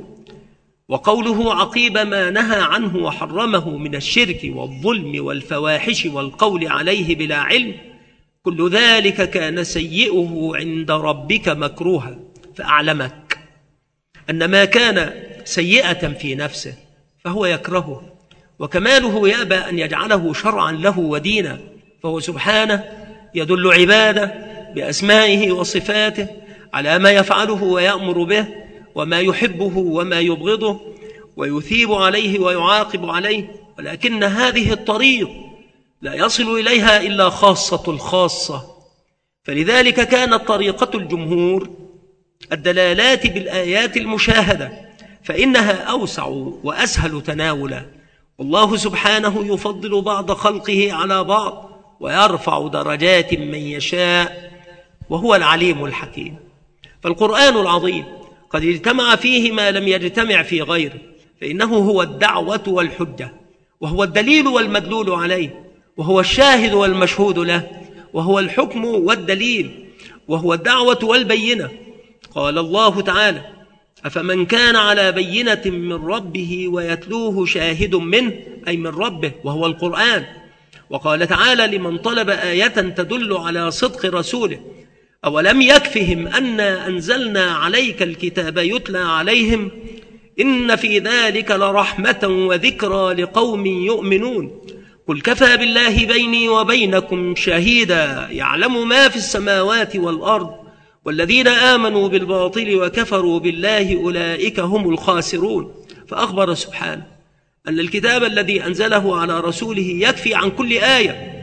وقوله عقيب ما نهى عنه وحرمه من الشرك والظلم والفواحش والقول عليه بلا علم: كل ذلك كان سيئه عند ربك مكروها. فأعلمك أن ما كان سيئة في نفسه فهو يكرهه، وكماله يأبى أن يجعله شرعا له ودينا، فهو سبحانه يدل عباده بأسمائه وصفاته على ما يفعله ويأمر به وما يحبه وما يبغضه، ويثيب عليه ويعاقب عليه. ولكن هذه الطريق لا يصل إليها إلا خاصة الخاصة، فلذلك كانت طريقة الجمهور الدلالات بالآيات المشاهدة، فإنها أوسع وأسهل تناولا. والله سبحانه يفضل بعض خلقه على بعض ويرفع درجات من يشاء، وهو العليم الحكيم. فالقرآن العظيم قد اجتمع فيه ما لم يجتمع في غيره، فإنه هو الدعوة والحجة، وهو الدليل والمدلول عليه، وهو الشاهد والمشهود له، وهو الحكم والدليل، وهو الدعوة والبينة. قال الله تعالى: أفمن كان على بينة من ربه ويتلوه شاهد منه، أي من ربه وهو القرآن. وقال تعالى لمن طلب آية تدل على صدق رسوله: أولم يكفهم أنا أنزلنا عليك الكتاب يتلى عليهم إن في ذلك لرحمة وذكرى لقوم يؤمنون. قل كفى بالله بيني وبينكم شهيدا يعلم ما في السماوات والأرض والذين آمنوا بالباطل وكفروا بالله أولئك هم الخاسرون. فأخبر سبحانه أن الكتاب الذي أنزله على رسوله يكفي عن كل آية،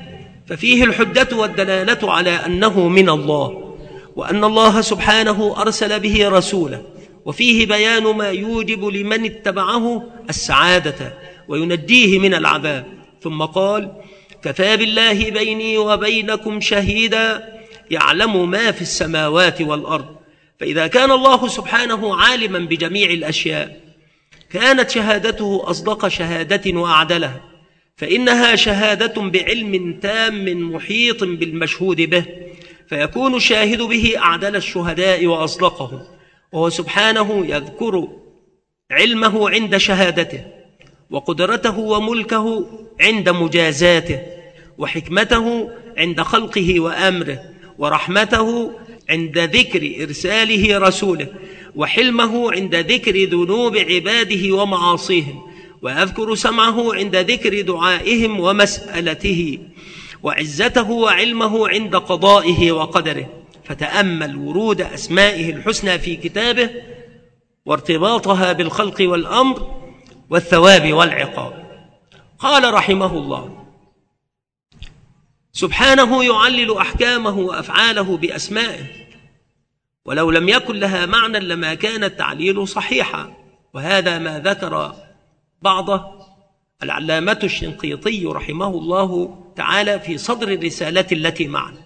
ففيه الحجة والدلالة على أنه من الله، وأن الله سبحانه أرسل به رسوله، وفيه بيان ما يوجب لمن اتبعه السعادة وينجيه من العذاب. ثم قال: كفى بالله بيني وبينكم شهيدا يعلم ما في السماوات والأرض. فإذا كان الله سبحانه عالما بجميع الأشياء كانت شهادته أصدق شهادة وأعدلها، فإنها شهادة بعلم تام محيط بالمشهود به، فيكون الشاهد به أعدل الشهداء وأصدقهم، وهو سبحانه يذكر علمه عند شهادته، وقدرته وملكه عند مجازاته، وحكمته عند خلقه وأمره، ورحمته عند ذكر إرساله رسوله، وحلمه عند ذكر ذنوب عباده ومعاصيهم، ويذكر سمعه عند ذكر دعائهم ومسألته، وعزته وعلمه عند قضائه وقدره. فتأمل ورود أسمائه الحسنى في كتابه وارتباطها بالخلق والأمر والثواب والعقاب. قال رحمه الله: سبحانه يعلل أحكامه وأفعاله بأسمائه، ولو لم يكن لها معنى لما كان التعليل صحيحا. وهذا ما ذكر بعضه العلامة الشنقيطي رحمه الله تعالى في صدر الرسالة التي معنا،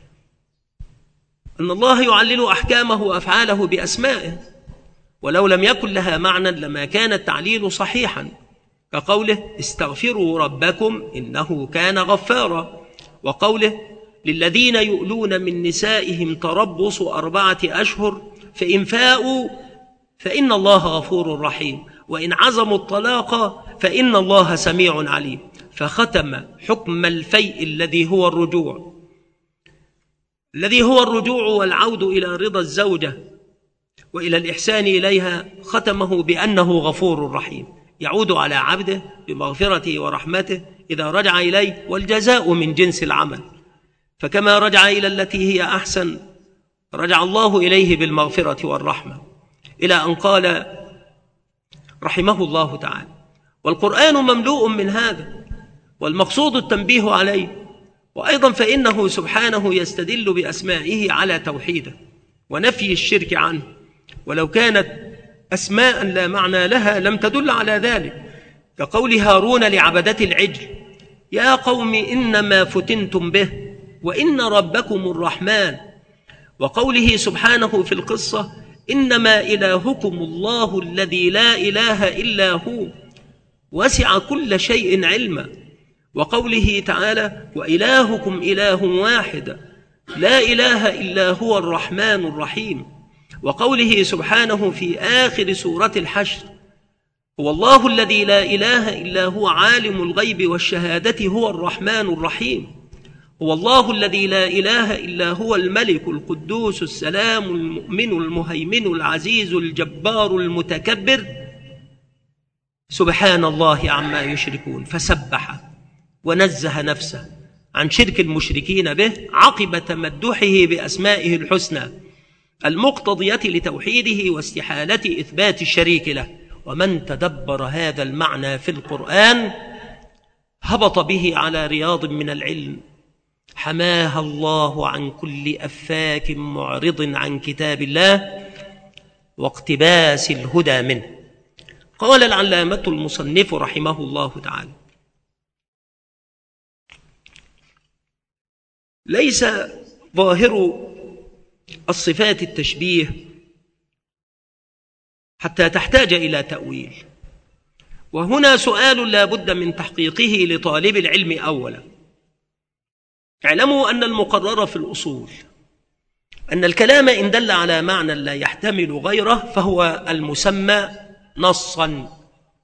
أن الله يعلل أحكامه وأفعاله بأسمائه، ولو لم يكن لها معنى لما كان التعليل صحيحا، كقوله: استغفروا ربكم إنه كان غفارا، وقوله: للذين يؤلون من نسائهم تربص 4 أشهر فإن فاءوا فإن الله غفور رحيم، وإن عزموا الطلاق فإن الله سميع عليم. فختم حكم الفيء الذي هو الرجوع والعود إلى رضا الزوجة وإلى الإحسان إليها، ختمه بأنه غفور رحيم، يعود على عبده بمغفرته ورحمته إذا رجع إليه، والجزاء من جنس العمل. فكما رجع إلى التي هي أحسن رجع الله إليه بالمغفرة والرحمة، إلى أن قال رحمه الله تعالى: والقرآن مملوء من هذا، والمقصود التنبيه عليه. وأيضا فإنه سبحانه يستدل بأسمائه على توحيده ونفي الشرك عنه، ولو كانت أسماء لا معنى لها لم تدل على ذلك، كقول هارون لعبدة العجل: يا قوم إنما فتنتم به وإن ربكم الرحمن، وقوله سبحانه في القصة: إنما إلهكم الله الذي لا إله إلا هو وسع كل شيء علما، وقوله تعالى: وإلهكم إله واحد لا إله إلا هو الرحمن الرحيم، وقوله سبحانه في آخر سورة الحشر: هو الله الذي لا إله إلا هو عالم الغيب والشهادة هو الرحمن الرحيم، هو الله الذي لا إله إلا هو الملك القدوس السلام المؤمن المهيمن العزيز الجبار المتكبر، سبحان الله عما يشركون. فسبح ونزه نفسه عن شرك المشركين به عقب تمدحه بأسمائه الحسنى المقتضية لتوحيده واستحالة إثبات الشريك له. ومن تدبر هذا المعنى في القرآن هبط به على رياض من العلم حماها الله عن كل أفاك معرض عن كتاب الله واقتباس الهدى منه. قال العلامة المصنف رحمه الله تعالى: ليس ظاهر الصفات التشبيه حتى تحتاج إلى تأويل، وهنا سؤال لا بد من تحقيقه لطالب العلم. أولا، اعلموا أن المقرر في الأصول أن الكلام إن دل على معنى لا يحتمل غيره فهو المسمى نصا،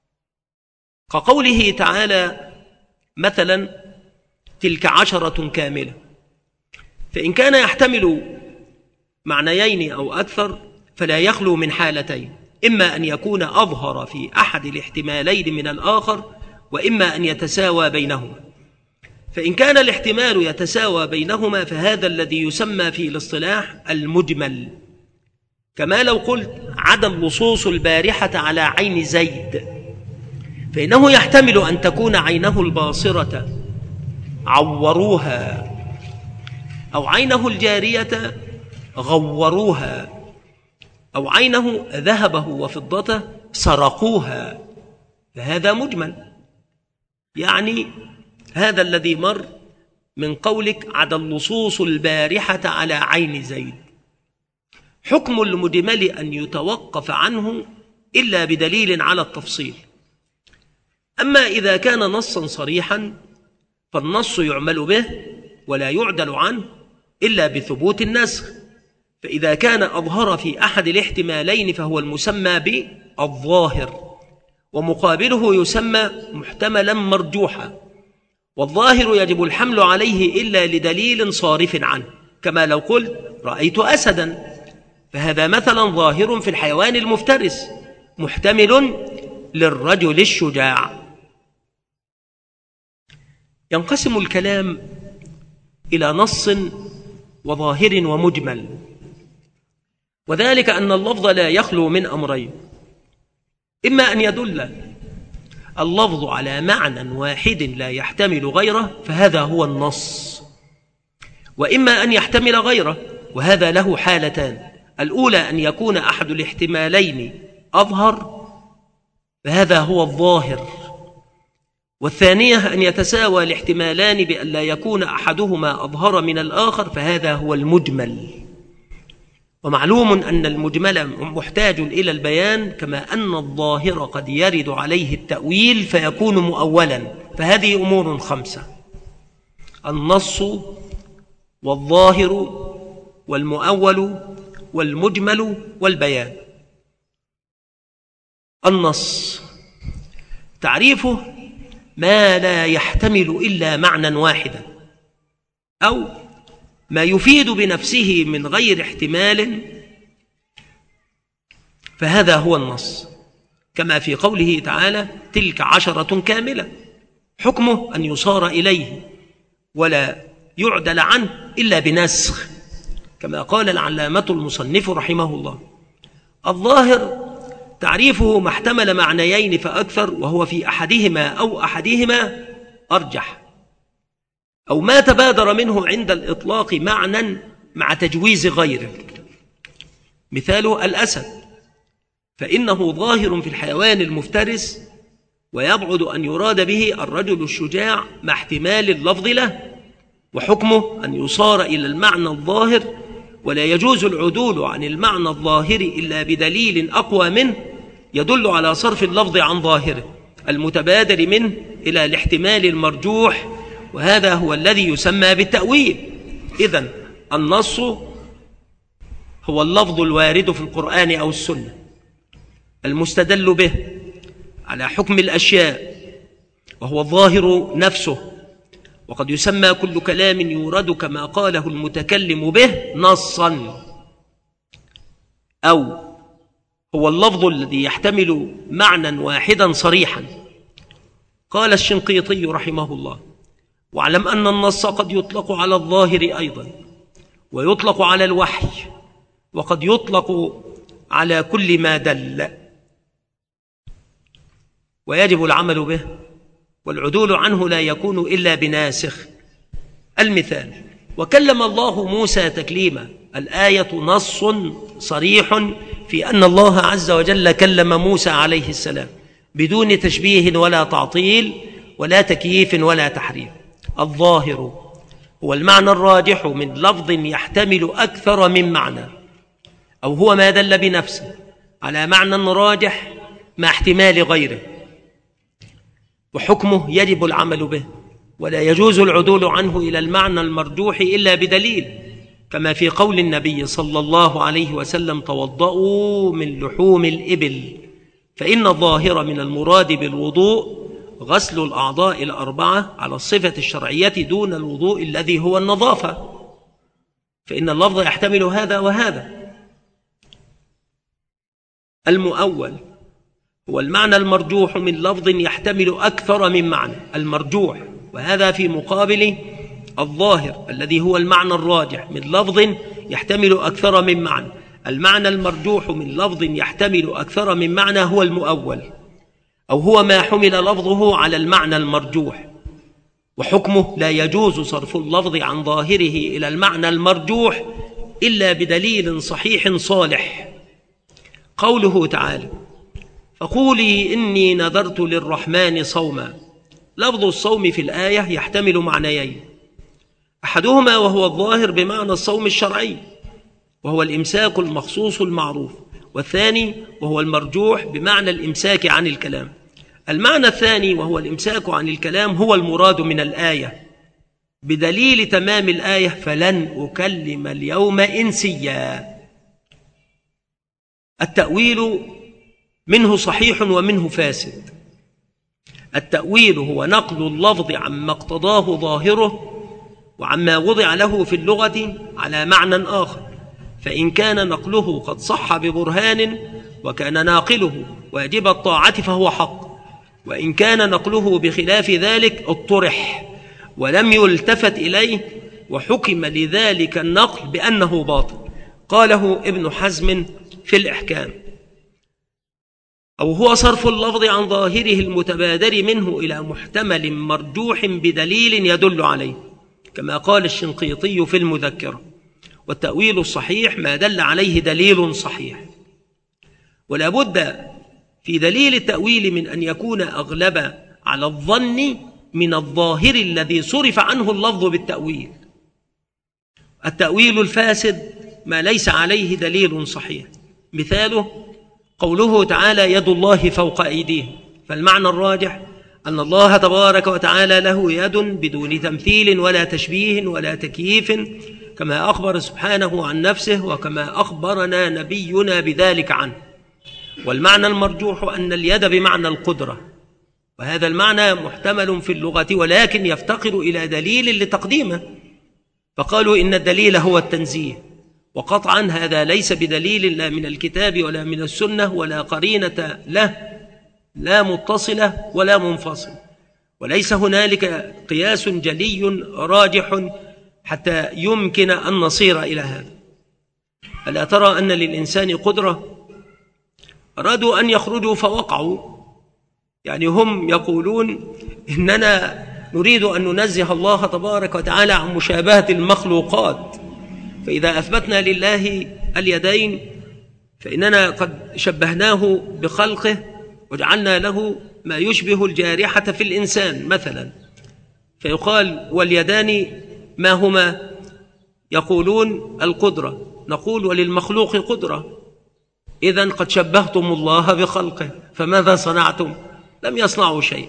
كقوله تعالى مثلا: تلك 10 كاملة، فإن كان يحتمل معنيين أو أكثر فلا يخلو من حالتين: إما أن يكون أظهر في أحد الاحتمالين من الآخر، وإما أن يتساوى بينهما. فإن كان الاحتمال يتساوى بينهما فهذا الذي يسمى في الاصطلاح المجمل، كما لو قلت: عدا اللصوص البارحة على عين زيد، فإنه يحتمل أن تكون عينه الباصرة عوروها، أو عينه الجارية غوروها، أو عينه ذهبه وفضته سرقوها. فهذا مجمل، يعني هذا الذي مر من قولك عدا اللصوص البارحة على عين زيد. حكم المجمل أن يتوقف عنه إلا بدليل على التفصيل. أما إذا كان نصا صريحا فالنص يعمل به ولا يعدل عنه إلا بثبوت النسخ، فإذا كان أظهر في أحد الاحتمالين فهو المسمى بالظاهر، ومقابله يسمى محتملا مرجوحا. والظاهر يجب الحمل عليه إلا لدليل صارف عنه، كما لو قلت رأيت أسدا، فهذا مثلا ظاهر في الحيوان المفترس محتمل للرجل الشجاع. ينقسم الكلام إلى نص وظاهر ومجمل، وذلك أن اللفظ لا يخلو من أمرين: إما أن يدل اللفظ على معنى واحد لا يحتمل غيره فهذا هو النص، وإما أن يحتمل غيره، وهذا له حالتان: الأولى أن يكون أحد الاحتمالين أظهر فهذا هو الظاهر، والثانية أن يتساوى الاحتمالان بأن لا يكون أحدهما أظهر من الآخر فهذا هو المجمل. ومعلوم أن المجمل محتاج إلى البيان، كما أن الظاهر قد يرد عليه التأويل فيكون مؤولا. فهذه أمور خمسة: النص والظاهر والمؤول والمجمل والبيان. النص تعريفه ما لا يحتمل إلا معنى واحدا، أو ما يفيد بنفسه من غير احتمال، فهذا هو النص، كما في قوله تعالى تلك 10 كاملة. حكمه أن يصار إليه ولا يعدل عنه إلا بنسخ، كما قال العلامة المصنف رحمه الله. الظاهر تعريفه ما احتمل معنيين فأكثر، وهو في أحدهما أو أحدهما أرجح، أو ما تبادر منه عند الإطلاق معنى مع تجويز غيره. مثاله الأسد، فإنه ظاهر في الحيوان المفترس، ويبعد أن يراد به الرجل الشجاع مع احتمال اللفظ له، وحكمه أن يصار إلى المعنى الظاهر، ولا يجوز العدول عن المعنى الظاهر إلا بدليل أقوى منه يدل على صرف اللفظ عن ظاهره المتبادر منه إلى الاحتمال المرجوح، وهذا هو الذي يسمى بالتأويل. إذن النص هو اللفظ الوارد في القرآن أو السنة المستدل به على حكم الأشياء، وهو الظاهر نفسه. وقد يسمى كل كلام يورد كما قاله المتكلم به نصا، أو هو اللفظ الذي يحتمل معنى واحدا صريحا. قال الشنقيطي رحمه الله: واعلم أن النص قد يطلق على الظاهر أيضا، ويطلق على الوحي، وقد يطلق على كل ما دل، ويجب العمل به، والعدول عنه لا يكون إلا بناسخ. المثال: وكلم الله موسى تكليما. الآية نص صريح في أن الله عز وجل كلم موسى عليه السلام بدون تشبيه ولا تعطيل ولا تكييف ولا تحريف. الظاهر هو المعنى الراجح من لفظ يحتمل أكثر من معنى، أو هو ما دل بنفسه على معنى راجح مع احتمال غيره، وحكمه يجب العمل به، ولا يجوز العدول عنه إلى المعنى المرجوح إلا بدليل، كما في قول النبي صلى الله عليه وسلم: توضؤوا من لحوم الإبل، فإن الظاهر من المراد بالوضوء غسل الأعضاء ال4 على الصفة الشرعية دون الوضوء الذي هو النظافة، فإن اللفظ يحتمل هذا وهذا. المؤول هو المعنى المرجوح من لفظ يحتمل أكثر من معنى، المرجوح، وهذا في مقابل الظاهر الذي هو المعنى الراجح من لفظ يحتمل أكثر من معنى. المعنى المرجوح من لفظ يحتمل أكثر من معنى هو المؤول، أو هو ما حمل لفظه على المعنى المرجوح، وحكمه لا يجوز صرف اللفظ عن ظاهره إلى المعنى المرجوح إلا بدليل صحيح صالح. قوله تعالى: فقولي إني نذرت للرحمن صوما. لفظ الصوم في الآية يحتمل معنيين: أحدهما وهو الظاهر بمعنى الصوم الشرعي وهو الإمساك المخصوص المعروف، والثاني وهو المرجوح بمعنى الإمساك عن الكلام. المعنى الثاني وهو الإمساك عن الكلام هو المراد من الآية بدليل تمام الآية: فلن أكلم اليوم إنسيا. التأويل منه صحيح ومنه فاسد. التأويل هو نقل اللفظ عما اقتضاه ظاهره وعما وضع له في اللغة على معنى آخر، فإن كان نقله قد صح ببرهان وكان ناقله واجب الطاعة فهو حق، وإن كان نقله بخلاف ذلك اطرح ولم يلتفت إليه وحكم لذلك النقل بأنه باطل. قاله ابن حزم في الإحكام. أو هو صرف اللفظ عن ظاهره المتبادر منه إلى محتمل مرجوح بدليل يدل عليه، كما قال الشنقيطي في المذكرة: والتأويل الصحيح ما دل عليه دليل صحيح. ولا بد في دليل التأويل من أن يكون أغلب على الظن من الظاهر الذي صرف عنه اللفظ بالتأويل. التأويل الفاسد ما ليس عليه دليل صحيح، مثاله قوله تعالى: يد الله فوق أيديهم، فالمعنى الراجح أن الله تبارك وتعالى له يد بدون تمثيل ولا تشبيه ولا تكييف، كما أخبر سبحانه عن نفسه وكما أخبرنا نبينا بذلك عنه. والمعنى المرجوح أن اليد بمعنى القدرة، وهذا المعنى محتمل في اللغة ولكن يفتقر إلى دليل لتقديمه، فقالوا إن الدليل هو التنزيه، وقطعا هذا ليس بدليل لا من الكتاب ولا من السنة ولا قرينة له، لا متصلة ولا منفصل، وليس هنالك قياس جلي راجح حتى يمكن أن نصير إلى هذا. ألا ترى أن للإنسان قدرة؟ أرادوا أن يخرجوا فوقعوا، يعني هم يقولون إننا نريد أن ننزه الله تبارك وتعالى عن مشابهة المخلوقات، فإذا أثبتنا لله اليدين فإننا قد شبهناه بخلقه وجعلنا له ما يشبه الجارحة في الإنسان مثلا، فيقال واليدان ما هما؟ يقولون القدرة، نقول وللمخلوق قدرة، إذن قد شبهتم الله بخلقه، فماذا صنعتم؟ لم يصنعوا شيء.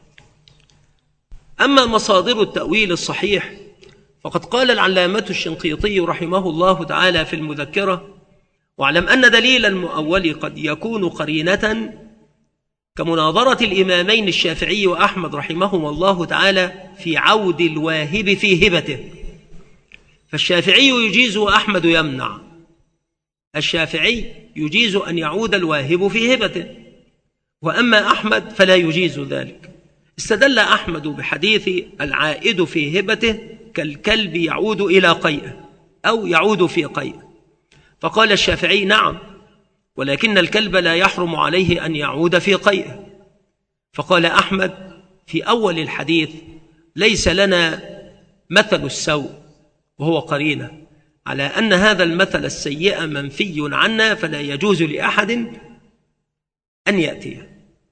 أما مصادر التأويل الصحيح فقد قال العلامة الشنقيطي رحمه الله تعالى في المذكرة: واعلم أن دليل المؤول قد يكون قرينة كمناظرة الإمامين الشافعي وأحمد رحمهما الله تعالى في عود الواهب في هبته، فالشافعي يجيز وأحمد يمنع. الشافعي يجيز أن يعود الواهب في هبته، وأما أحمد فلا يجيز ذلك. استدل أحمد بحديث العائد في هبته كالكلب يعود إلى قيئه أو يعود في قيئه، فقال الشافعي: نعم، ولكن الكلب لا يحرم عليه أن يعود في قيئه. فقال أحمد في أول الحديث: ليس لنا مثل السوء، وهو قرينة على أن هذا المثل السيء منفي عنا، فلا يجوز لأحد أن يأتيه.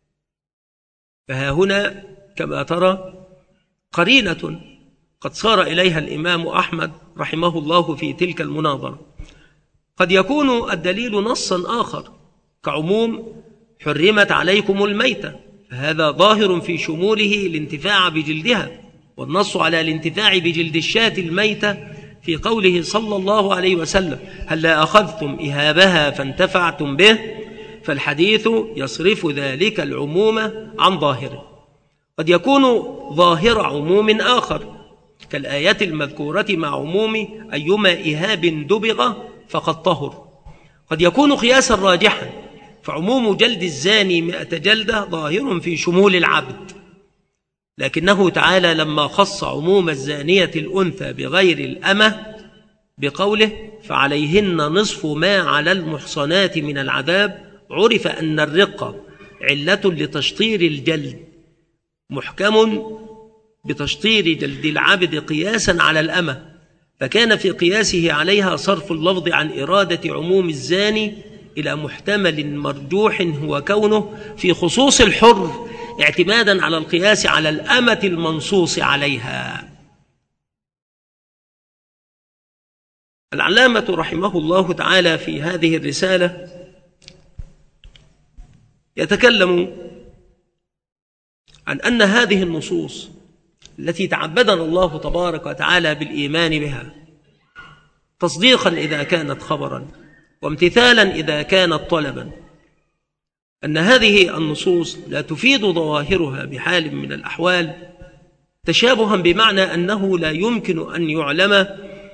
فها هنا كما ترى قرينة قد صار إليها الإمام أحمد رحمه الله في تلك المناظرة. قد يكون الدليل نصا آخر كعموم حرمت عليكم الميتة، فهذا ظاهر في شموله الانتفاع بجلدها، والنص على الانتفاع بجلد الشاة الميتة في قوله صلى الله عليه وسلم: هلا أخذتم إهابها فانتفعتم به، فالحديث يصرف ذلك العموم عن ظاهره. قد يكون ظاهر عموم آخر كالآية المذكورة مع عموم أيما إهاب دبغ فقد طهر. قد يكون قياسا راجحا، فعموم جلد الزاني 100 جلدة ظاهر في شمول العبد، لكنه تعالى لما خص عموم الزانية الأنثى بغير الأمة بقوله: فعليهن نصف ما على المحصنات من العذاب، عرف أن الرقة علة لتشطير الجلد محكم بتشطير جلد العبد قياسا على الأمة، فكان في قياسه عليها صرف اللفظ عن إرادة عموم الزاني إلى محتمل مرجوح هو كونه في خصوص الحر، اعتمادا على القياس على الأمة المنصوص عليها. العلامة رحمه الله تعالى في هذه الرسالة يتكلم عن أن هذه النصوص التي تعبدنا الله تبارك وتعالى بالإيمان بها تصديقا إذا كانت خبرا وامتثالا إذا كانت طلبا، أن هذه النصوص لا تفيد ظواهرها بحال من الأحوال تشابها، بمعنى أنه لا يمكن أن يعلم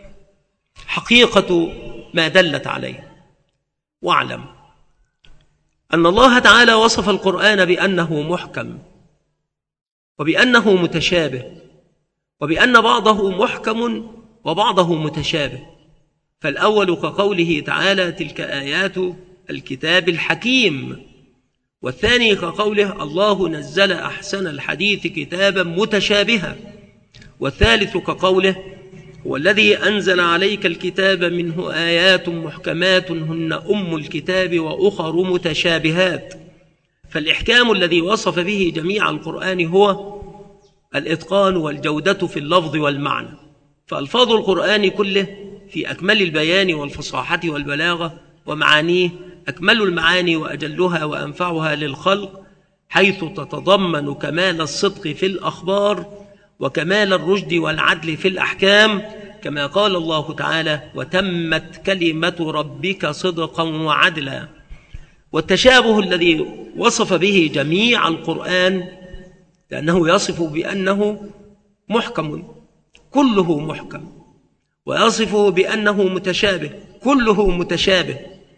حقيقة ما دلت عليه. واعلم أن الله تعالى وصف القرآن بأنه محكم، وبأنه متشابه، وبأن بعضه محكم وبعضه متشابه. فالأول كقوله تعالى: تلك آيات الكتاب الحكيم. والثاني كقوله: الله نزل أحسن الحديث كتابا متشابها. والثالث كقوله: هو الذي أنزل عليك الكتاب منه آيات محكمات هن أم الكتاب وأخر متشابهات. فالإحكام الذي وصف به جميع القرآن هو الإتقان والجودة في اللفظ والمعنى، فألفاظ القرآن كله في أكمل البيان والفصاحة والبلاغة، ومعانيه أكمل المعاني وأجلها وأنفعها للخلق، حيث تتضمن كمال الصدق في الأخبار وكمال الرشد والعدل في الأحكام، كما قال الله تعالى: وتمت كلمة ربك صدقا وعدلا. والتشابه الذي وصف به جميع القرآن لأنه يصف بأنه محكم كله محكم، ويصفه بأنه متشابه كله متشابه.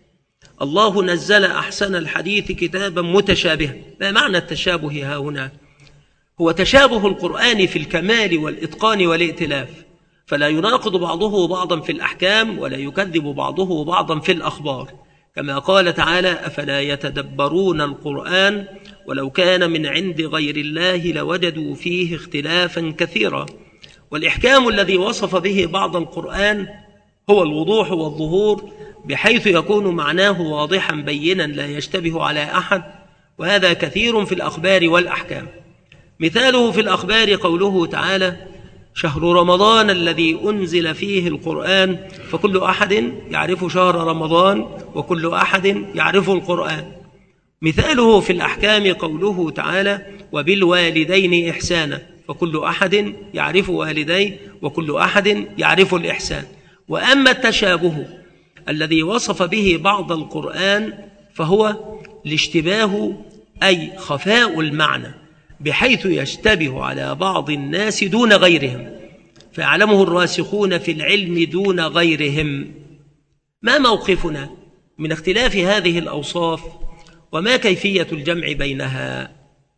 الله نزل أحسن الحديث كتابا متشابها. ما معنى التشابه ها هنا؟ هو تشابه القرآن في الكمال والإتقان والائتلاف، فلا يناقض بعضه بعضا في الأحكام ولا يكذب بعضه بعضا في الأخبار، كما قال تعالى: أفلا يتدبرون القرآن ولو كان من عند غير الله لوجدوا فيه اختلافا كثيرا. والإحكام الذي وصف به بعض القرآن هو الوضوح والظهور، بحيث يكون معناه واضحا بينا لا يشتبه على أحد، وهذا كثير في الأخبار والأحكام. مثاله في الأخبار قوله تعالى: شهر رمضان الذي أنزل فيه القرآن فكل أحد يعرف شهر رمضان وكل أحد يعرف القرآن. مثاله في الأحكام قوله تعالى: وبالوالدين إحسانا، فكل أحد يعرف والديه وكل أحد يعرف الإحسان. وأما التشابه الذي وصف به بعض القرآن فهو الاشتباه، أي خفاء المعنى، بحيث يشتبه على بعض الناس دون غيرهم، فيعلمه الراسخون في العلم دون غيرهم. ما موقفنا من اختلاف هذه الأوصاف، وما كيفية الجمع بينها؟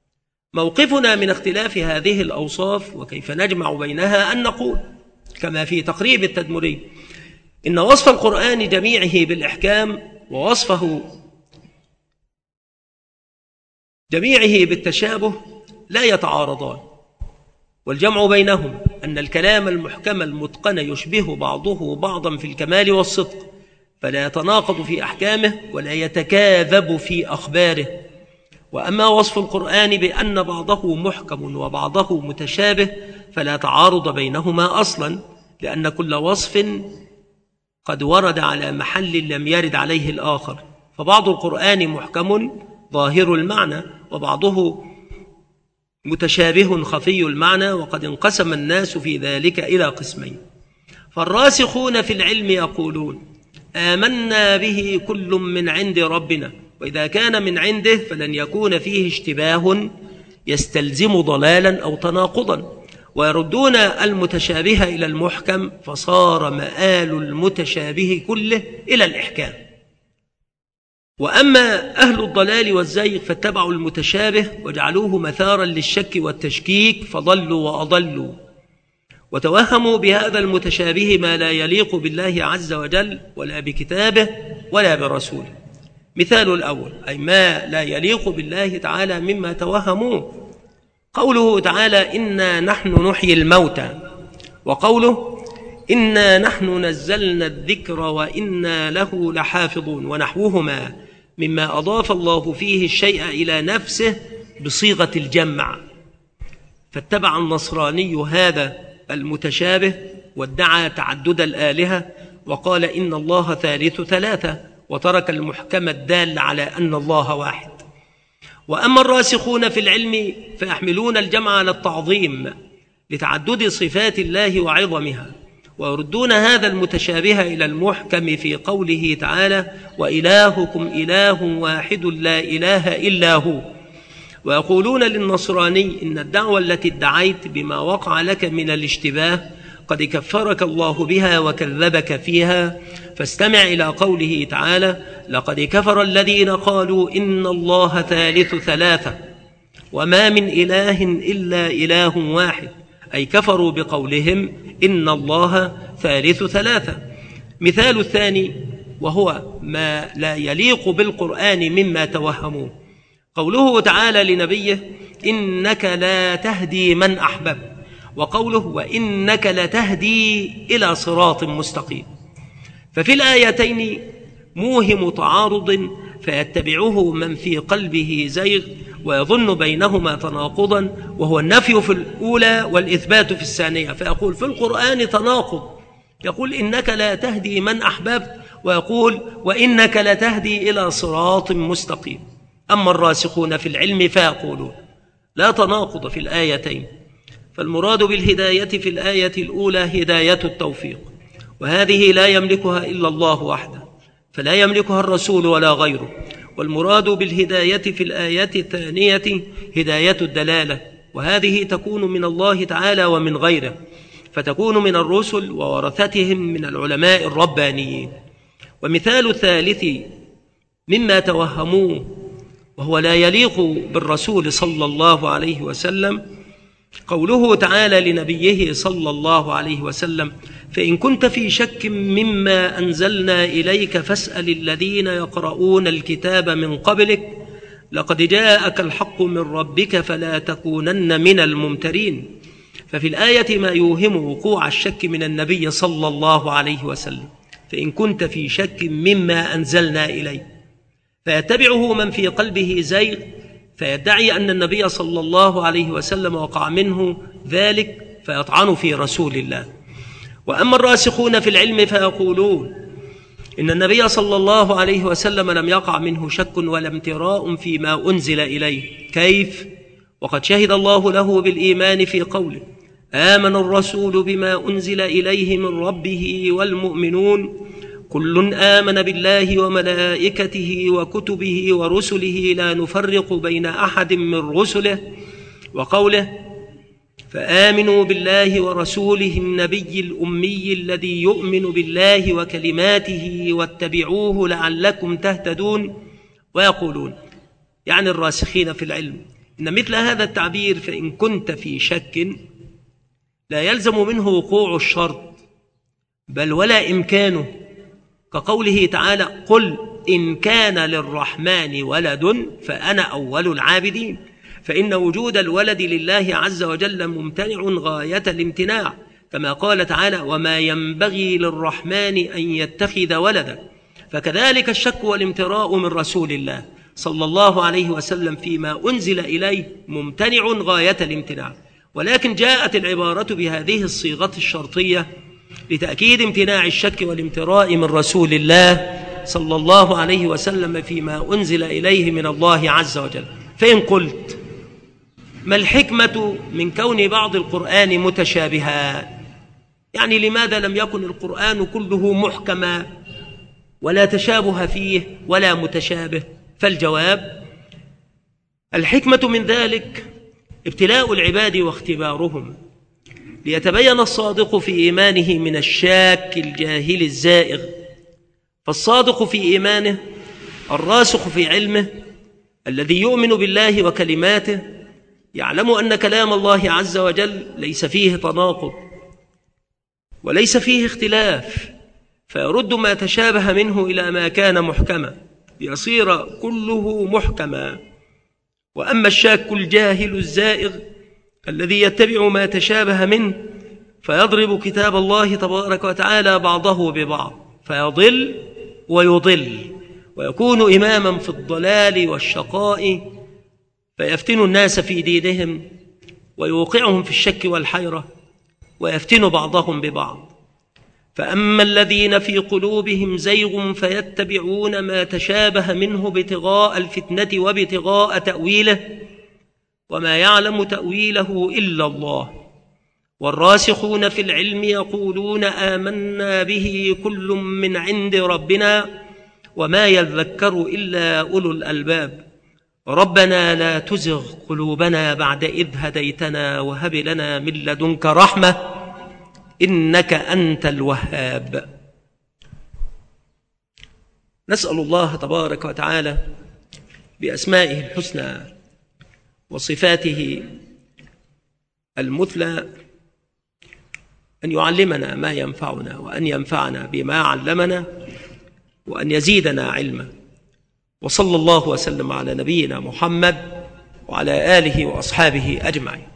موقفنا من اختلاف هذه الأوصاف وكيف نجمع بينها أن نقول كما في تقريب التدمري: إن وصف القرآن جميعه بالإحكام ووصفه جميعه بالتشابه لا يتعارضان، والجمع بينهم أن الكلام المحكم المتقن يشبه بعضه بعضا في الكمال والصدق، فلا يتناقض في أحكامه ولا يتكاذب في أخباره. وأما وصف القرآن بأن بعضه محكم وبعضه متشابه فلا تعارض بينهما أصلا، لأن كل وصف قد ورد على محل لم يرد عليه الآخر، فبعض القرآن محكم ظاهر المعنى وبعضه متشابه خفي المعنى، وقد انقسم الناس في ذلك إلى قسمين. فالراسخون في العلم يقولون: آمنا به كل من عند ربنا، وإذا كان من عنده فلن يكون فيه اشتباه يستلزم ضلالا أو تناقضا، ويردون المتشابه إلى المحكم، فصار مآل المتشابه كله إلى الإحكام. وأما أهل الضلال والزيغ فاتبعوا المتشابه وجعلوه مثارا للشك والتشكيك فضلوا وأضلوا، وتوهموا بهذا المتشابه ما لا يليق بالله عز وجل ولا بكتابه ولا برسوله. مثال الأول، أي ما لا يليق بالله تعالى مما توهموه، قوله تعالى إنا نحن نحيي الموتى، وقوله إنا نحن نزلنا الذكر وإنا له لحافظون، ونحوهما مما أضاف الله فيه الشيء إلى نفسه بصيغة الجمع. فاتبع النصراني هذا المتشابه وادعى تعدد الآلهة وقال إن الله ثالث ثلاثة، وترك المحكم الدال على أن الله واحد. وأما الراسخون في العلم فيحملون الجمع على التعظيم لتعدد صفات الله وعظمها، ويردون هذا المتشابه إلى المحكم في قوله تعالى وإلهكم إله واحد لا إله إلا هو. ويقولون للنصراني إن الدعوة التي ادعيت بما وقع لك من الاشتباه قد كفرك الله بها وكذبك فيها، فاستمع إلى قوله تعالى لقد كفر الذين قالوا إن الله ثالث ثلاثة وما من إله إلا إله واحد، أي كفروا بقولهم إن الله ثالث ثلاثة. مثال الثاني وهو ما لا يليق بالقرآن مما توهموه، قوله تعالى لنبيه إنك لا تهدي من أحببت، وقوله وإنك لتهدي إلى صراط مستقيم. ففي الآيتين موهم تعارض فيتبعه من في قلبه زيغ ويظن بينهما تناقضا، وهو النفي في الأولى والإثبات في الثانية. فيقول في القرآن تناقض، يقول إنك لا تهدي من أحببت، ويقول وإنك لتهدي إلى صراط مستقيم. أما الراسخون في العلم فيقولون لا تناقض في الآيتين، فالمراد بالهداية في الآية الأولى هداية التوفيق، وهذه لا يملكها إلا الله وحده، فلا يملكها الرسول ولا غيره. والمراد بالهداية في الآية الثانية هداية الدلالة، وهذه تكون من الله تعالى ومن غيره، فتكون من الرسل وورثتهم من العلماء الربانيين. ومثال الثالث مما توهموه وهو لا يليق بالرسول صلى الله عليه وسلم قوله تعالى لنبيه صلى الله عليه وسلم فإن كنت في شك مما أنزلنا إليك فاسأل الذين يقرؤون الكتاب من قبلك لقد جاءك الحق من ربك فلا تكونن من الممترين. ففي الآية ما يوهم وقوع الشك من النبي صلى الله عليه وسلم، فإن كنت في شك مما أنزلنا إليك، فيتبعه من في قلبه زيغ فيدعي أن النبي صلى الله عليه وسلم وقع منه ذلك فيطعن في رسول الله. وأما الراسخون في العلم فيقولون إن النبي صلى الله عليه وسلم لم يقع منه شك ولا امتراء فيما أنزل إليه. كيف؟ وقد شهد الله له بالإيمان في قوله آمن الرسول بما أنزل إليه من ربه والمؤمنون كل آمن بالله وملائكته وكتبه ورسله لا نفرق بين أحد من رسله. وقوله فآمنوا بالله ورسوله النبي الأمي الذي يؤمن بالله وكلماته واتبعوه لعلكم تهتدون. ويقولون يعني الراسخين في العلم إن مثل هذا التعبير فإن كنت في شك لا يلزم منه وقوع الشرط بل ولا إمكانه، كقوله تعالى قل إن كان للرحمن ولد فأنا أول العابدين، فإن وجود الولد لله عز وجل ممتنع غاية الامتناع، كما قال تعالى وما ينبغي للرحمن أن يتخذ ولدا. فكذلك الشك والامتراء من رسول الله صلى الله عليه وسلم فيما أنزل إليه ممتنع غاية الامتناع، ولكن جاءت العبارة بهذه الصيغة الشرطية لتأكيد امتناع الشك والامتراء من رسول الله صلى الله عليه وسلم فيما أنزل إليه من الله عز وجل. فإن قلت ما الحكمة من كون بعض القرآن متشابها؟ يعني لماذا لم يكن القرآن كله محكما ولا تشابه فيه ولا متشابه؟ فالجواب الحكمة من ذلك ابتلاء العباد واختبارهم ليتبين الصادق في إيمانه من الشاك الجاهل الزائغ. فالصادق في إيمانه الراسخ في علمه الذي يؤمن بالله وكلماته يعلم أن كلام الله عز وجل ليس فيه تناقض وليس فيه اختلاف، فيرد ما تشابه منه إلى ما كان محكما ليصير كله محكما. وأما الشاك الجاهل الزائغ الذي يتبع ما تشابه منه فيضرب كتاب الله تبارك وتعالى بعضه ببعض فيضل ويضل ويكون إماما في الضلال والشقاء فيفتن الناس في دينهم ويوقعهم في الشك والحيرة ويفتن بعضهم ببعض. فأما الذين في قلوبهم زيغ فيتبعون ما تشابه منه ابتغاء الفتنة وابتغاء تأويله وما يعلم تأويله إلا الله والراسخون في العلم يقولون آمنا به كل من عند ربنا وما يذكر إلا أولو الألباب ربنا لا تزغ قلوبنا بعد إذ هديتنا وهب لنا من لدنك رحمة إنك أنت الوهاب. نسأل الله تبارك وتعالى بأسمائه الحسنى وصفاته المثلى أن يعلمنا ما ينفعنا وأن ينفعنا بما علمنا وأن يزيدنا علما. وصلى الله وسلم على نبينا محمد وعلى آله وأصحابه أجمعين.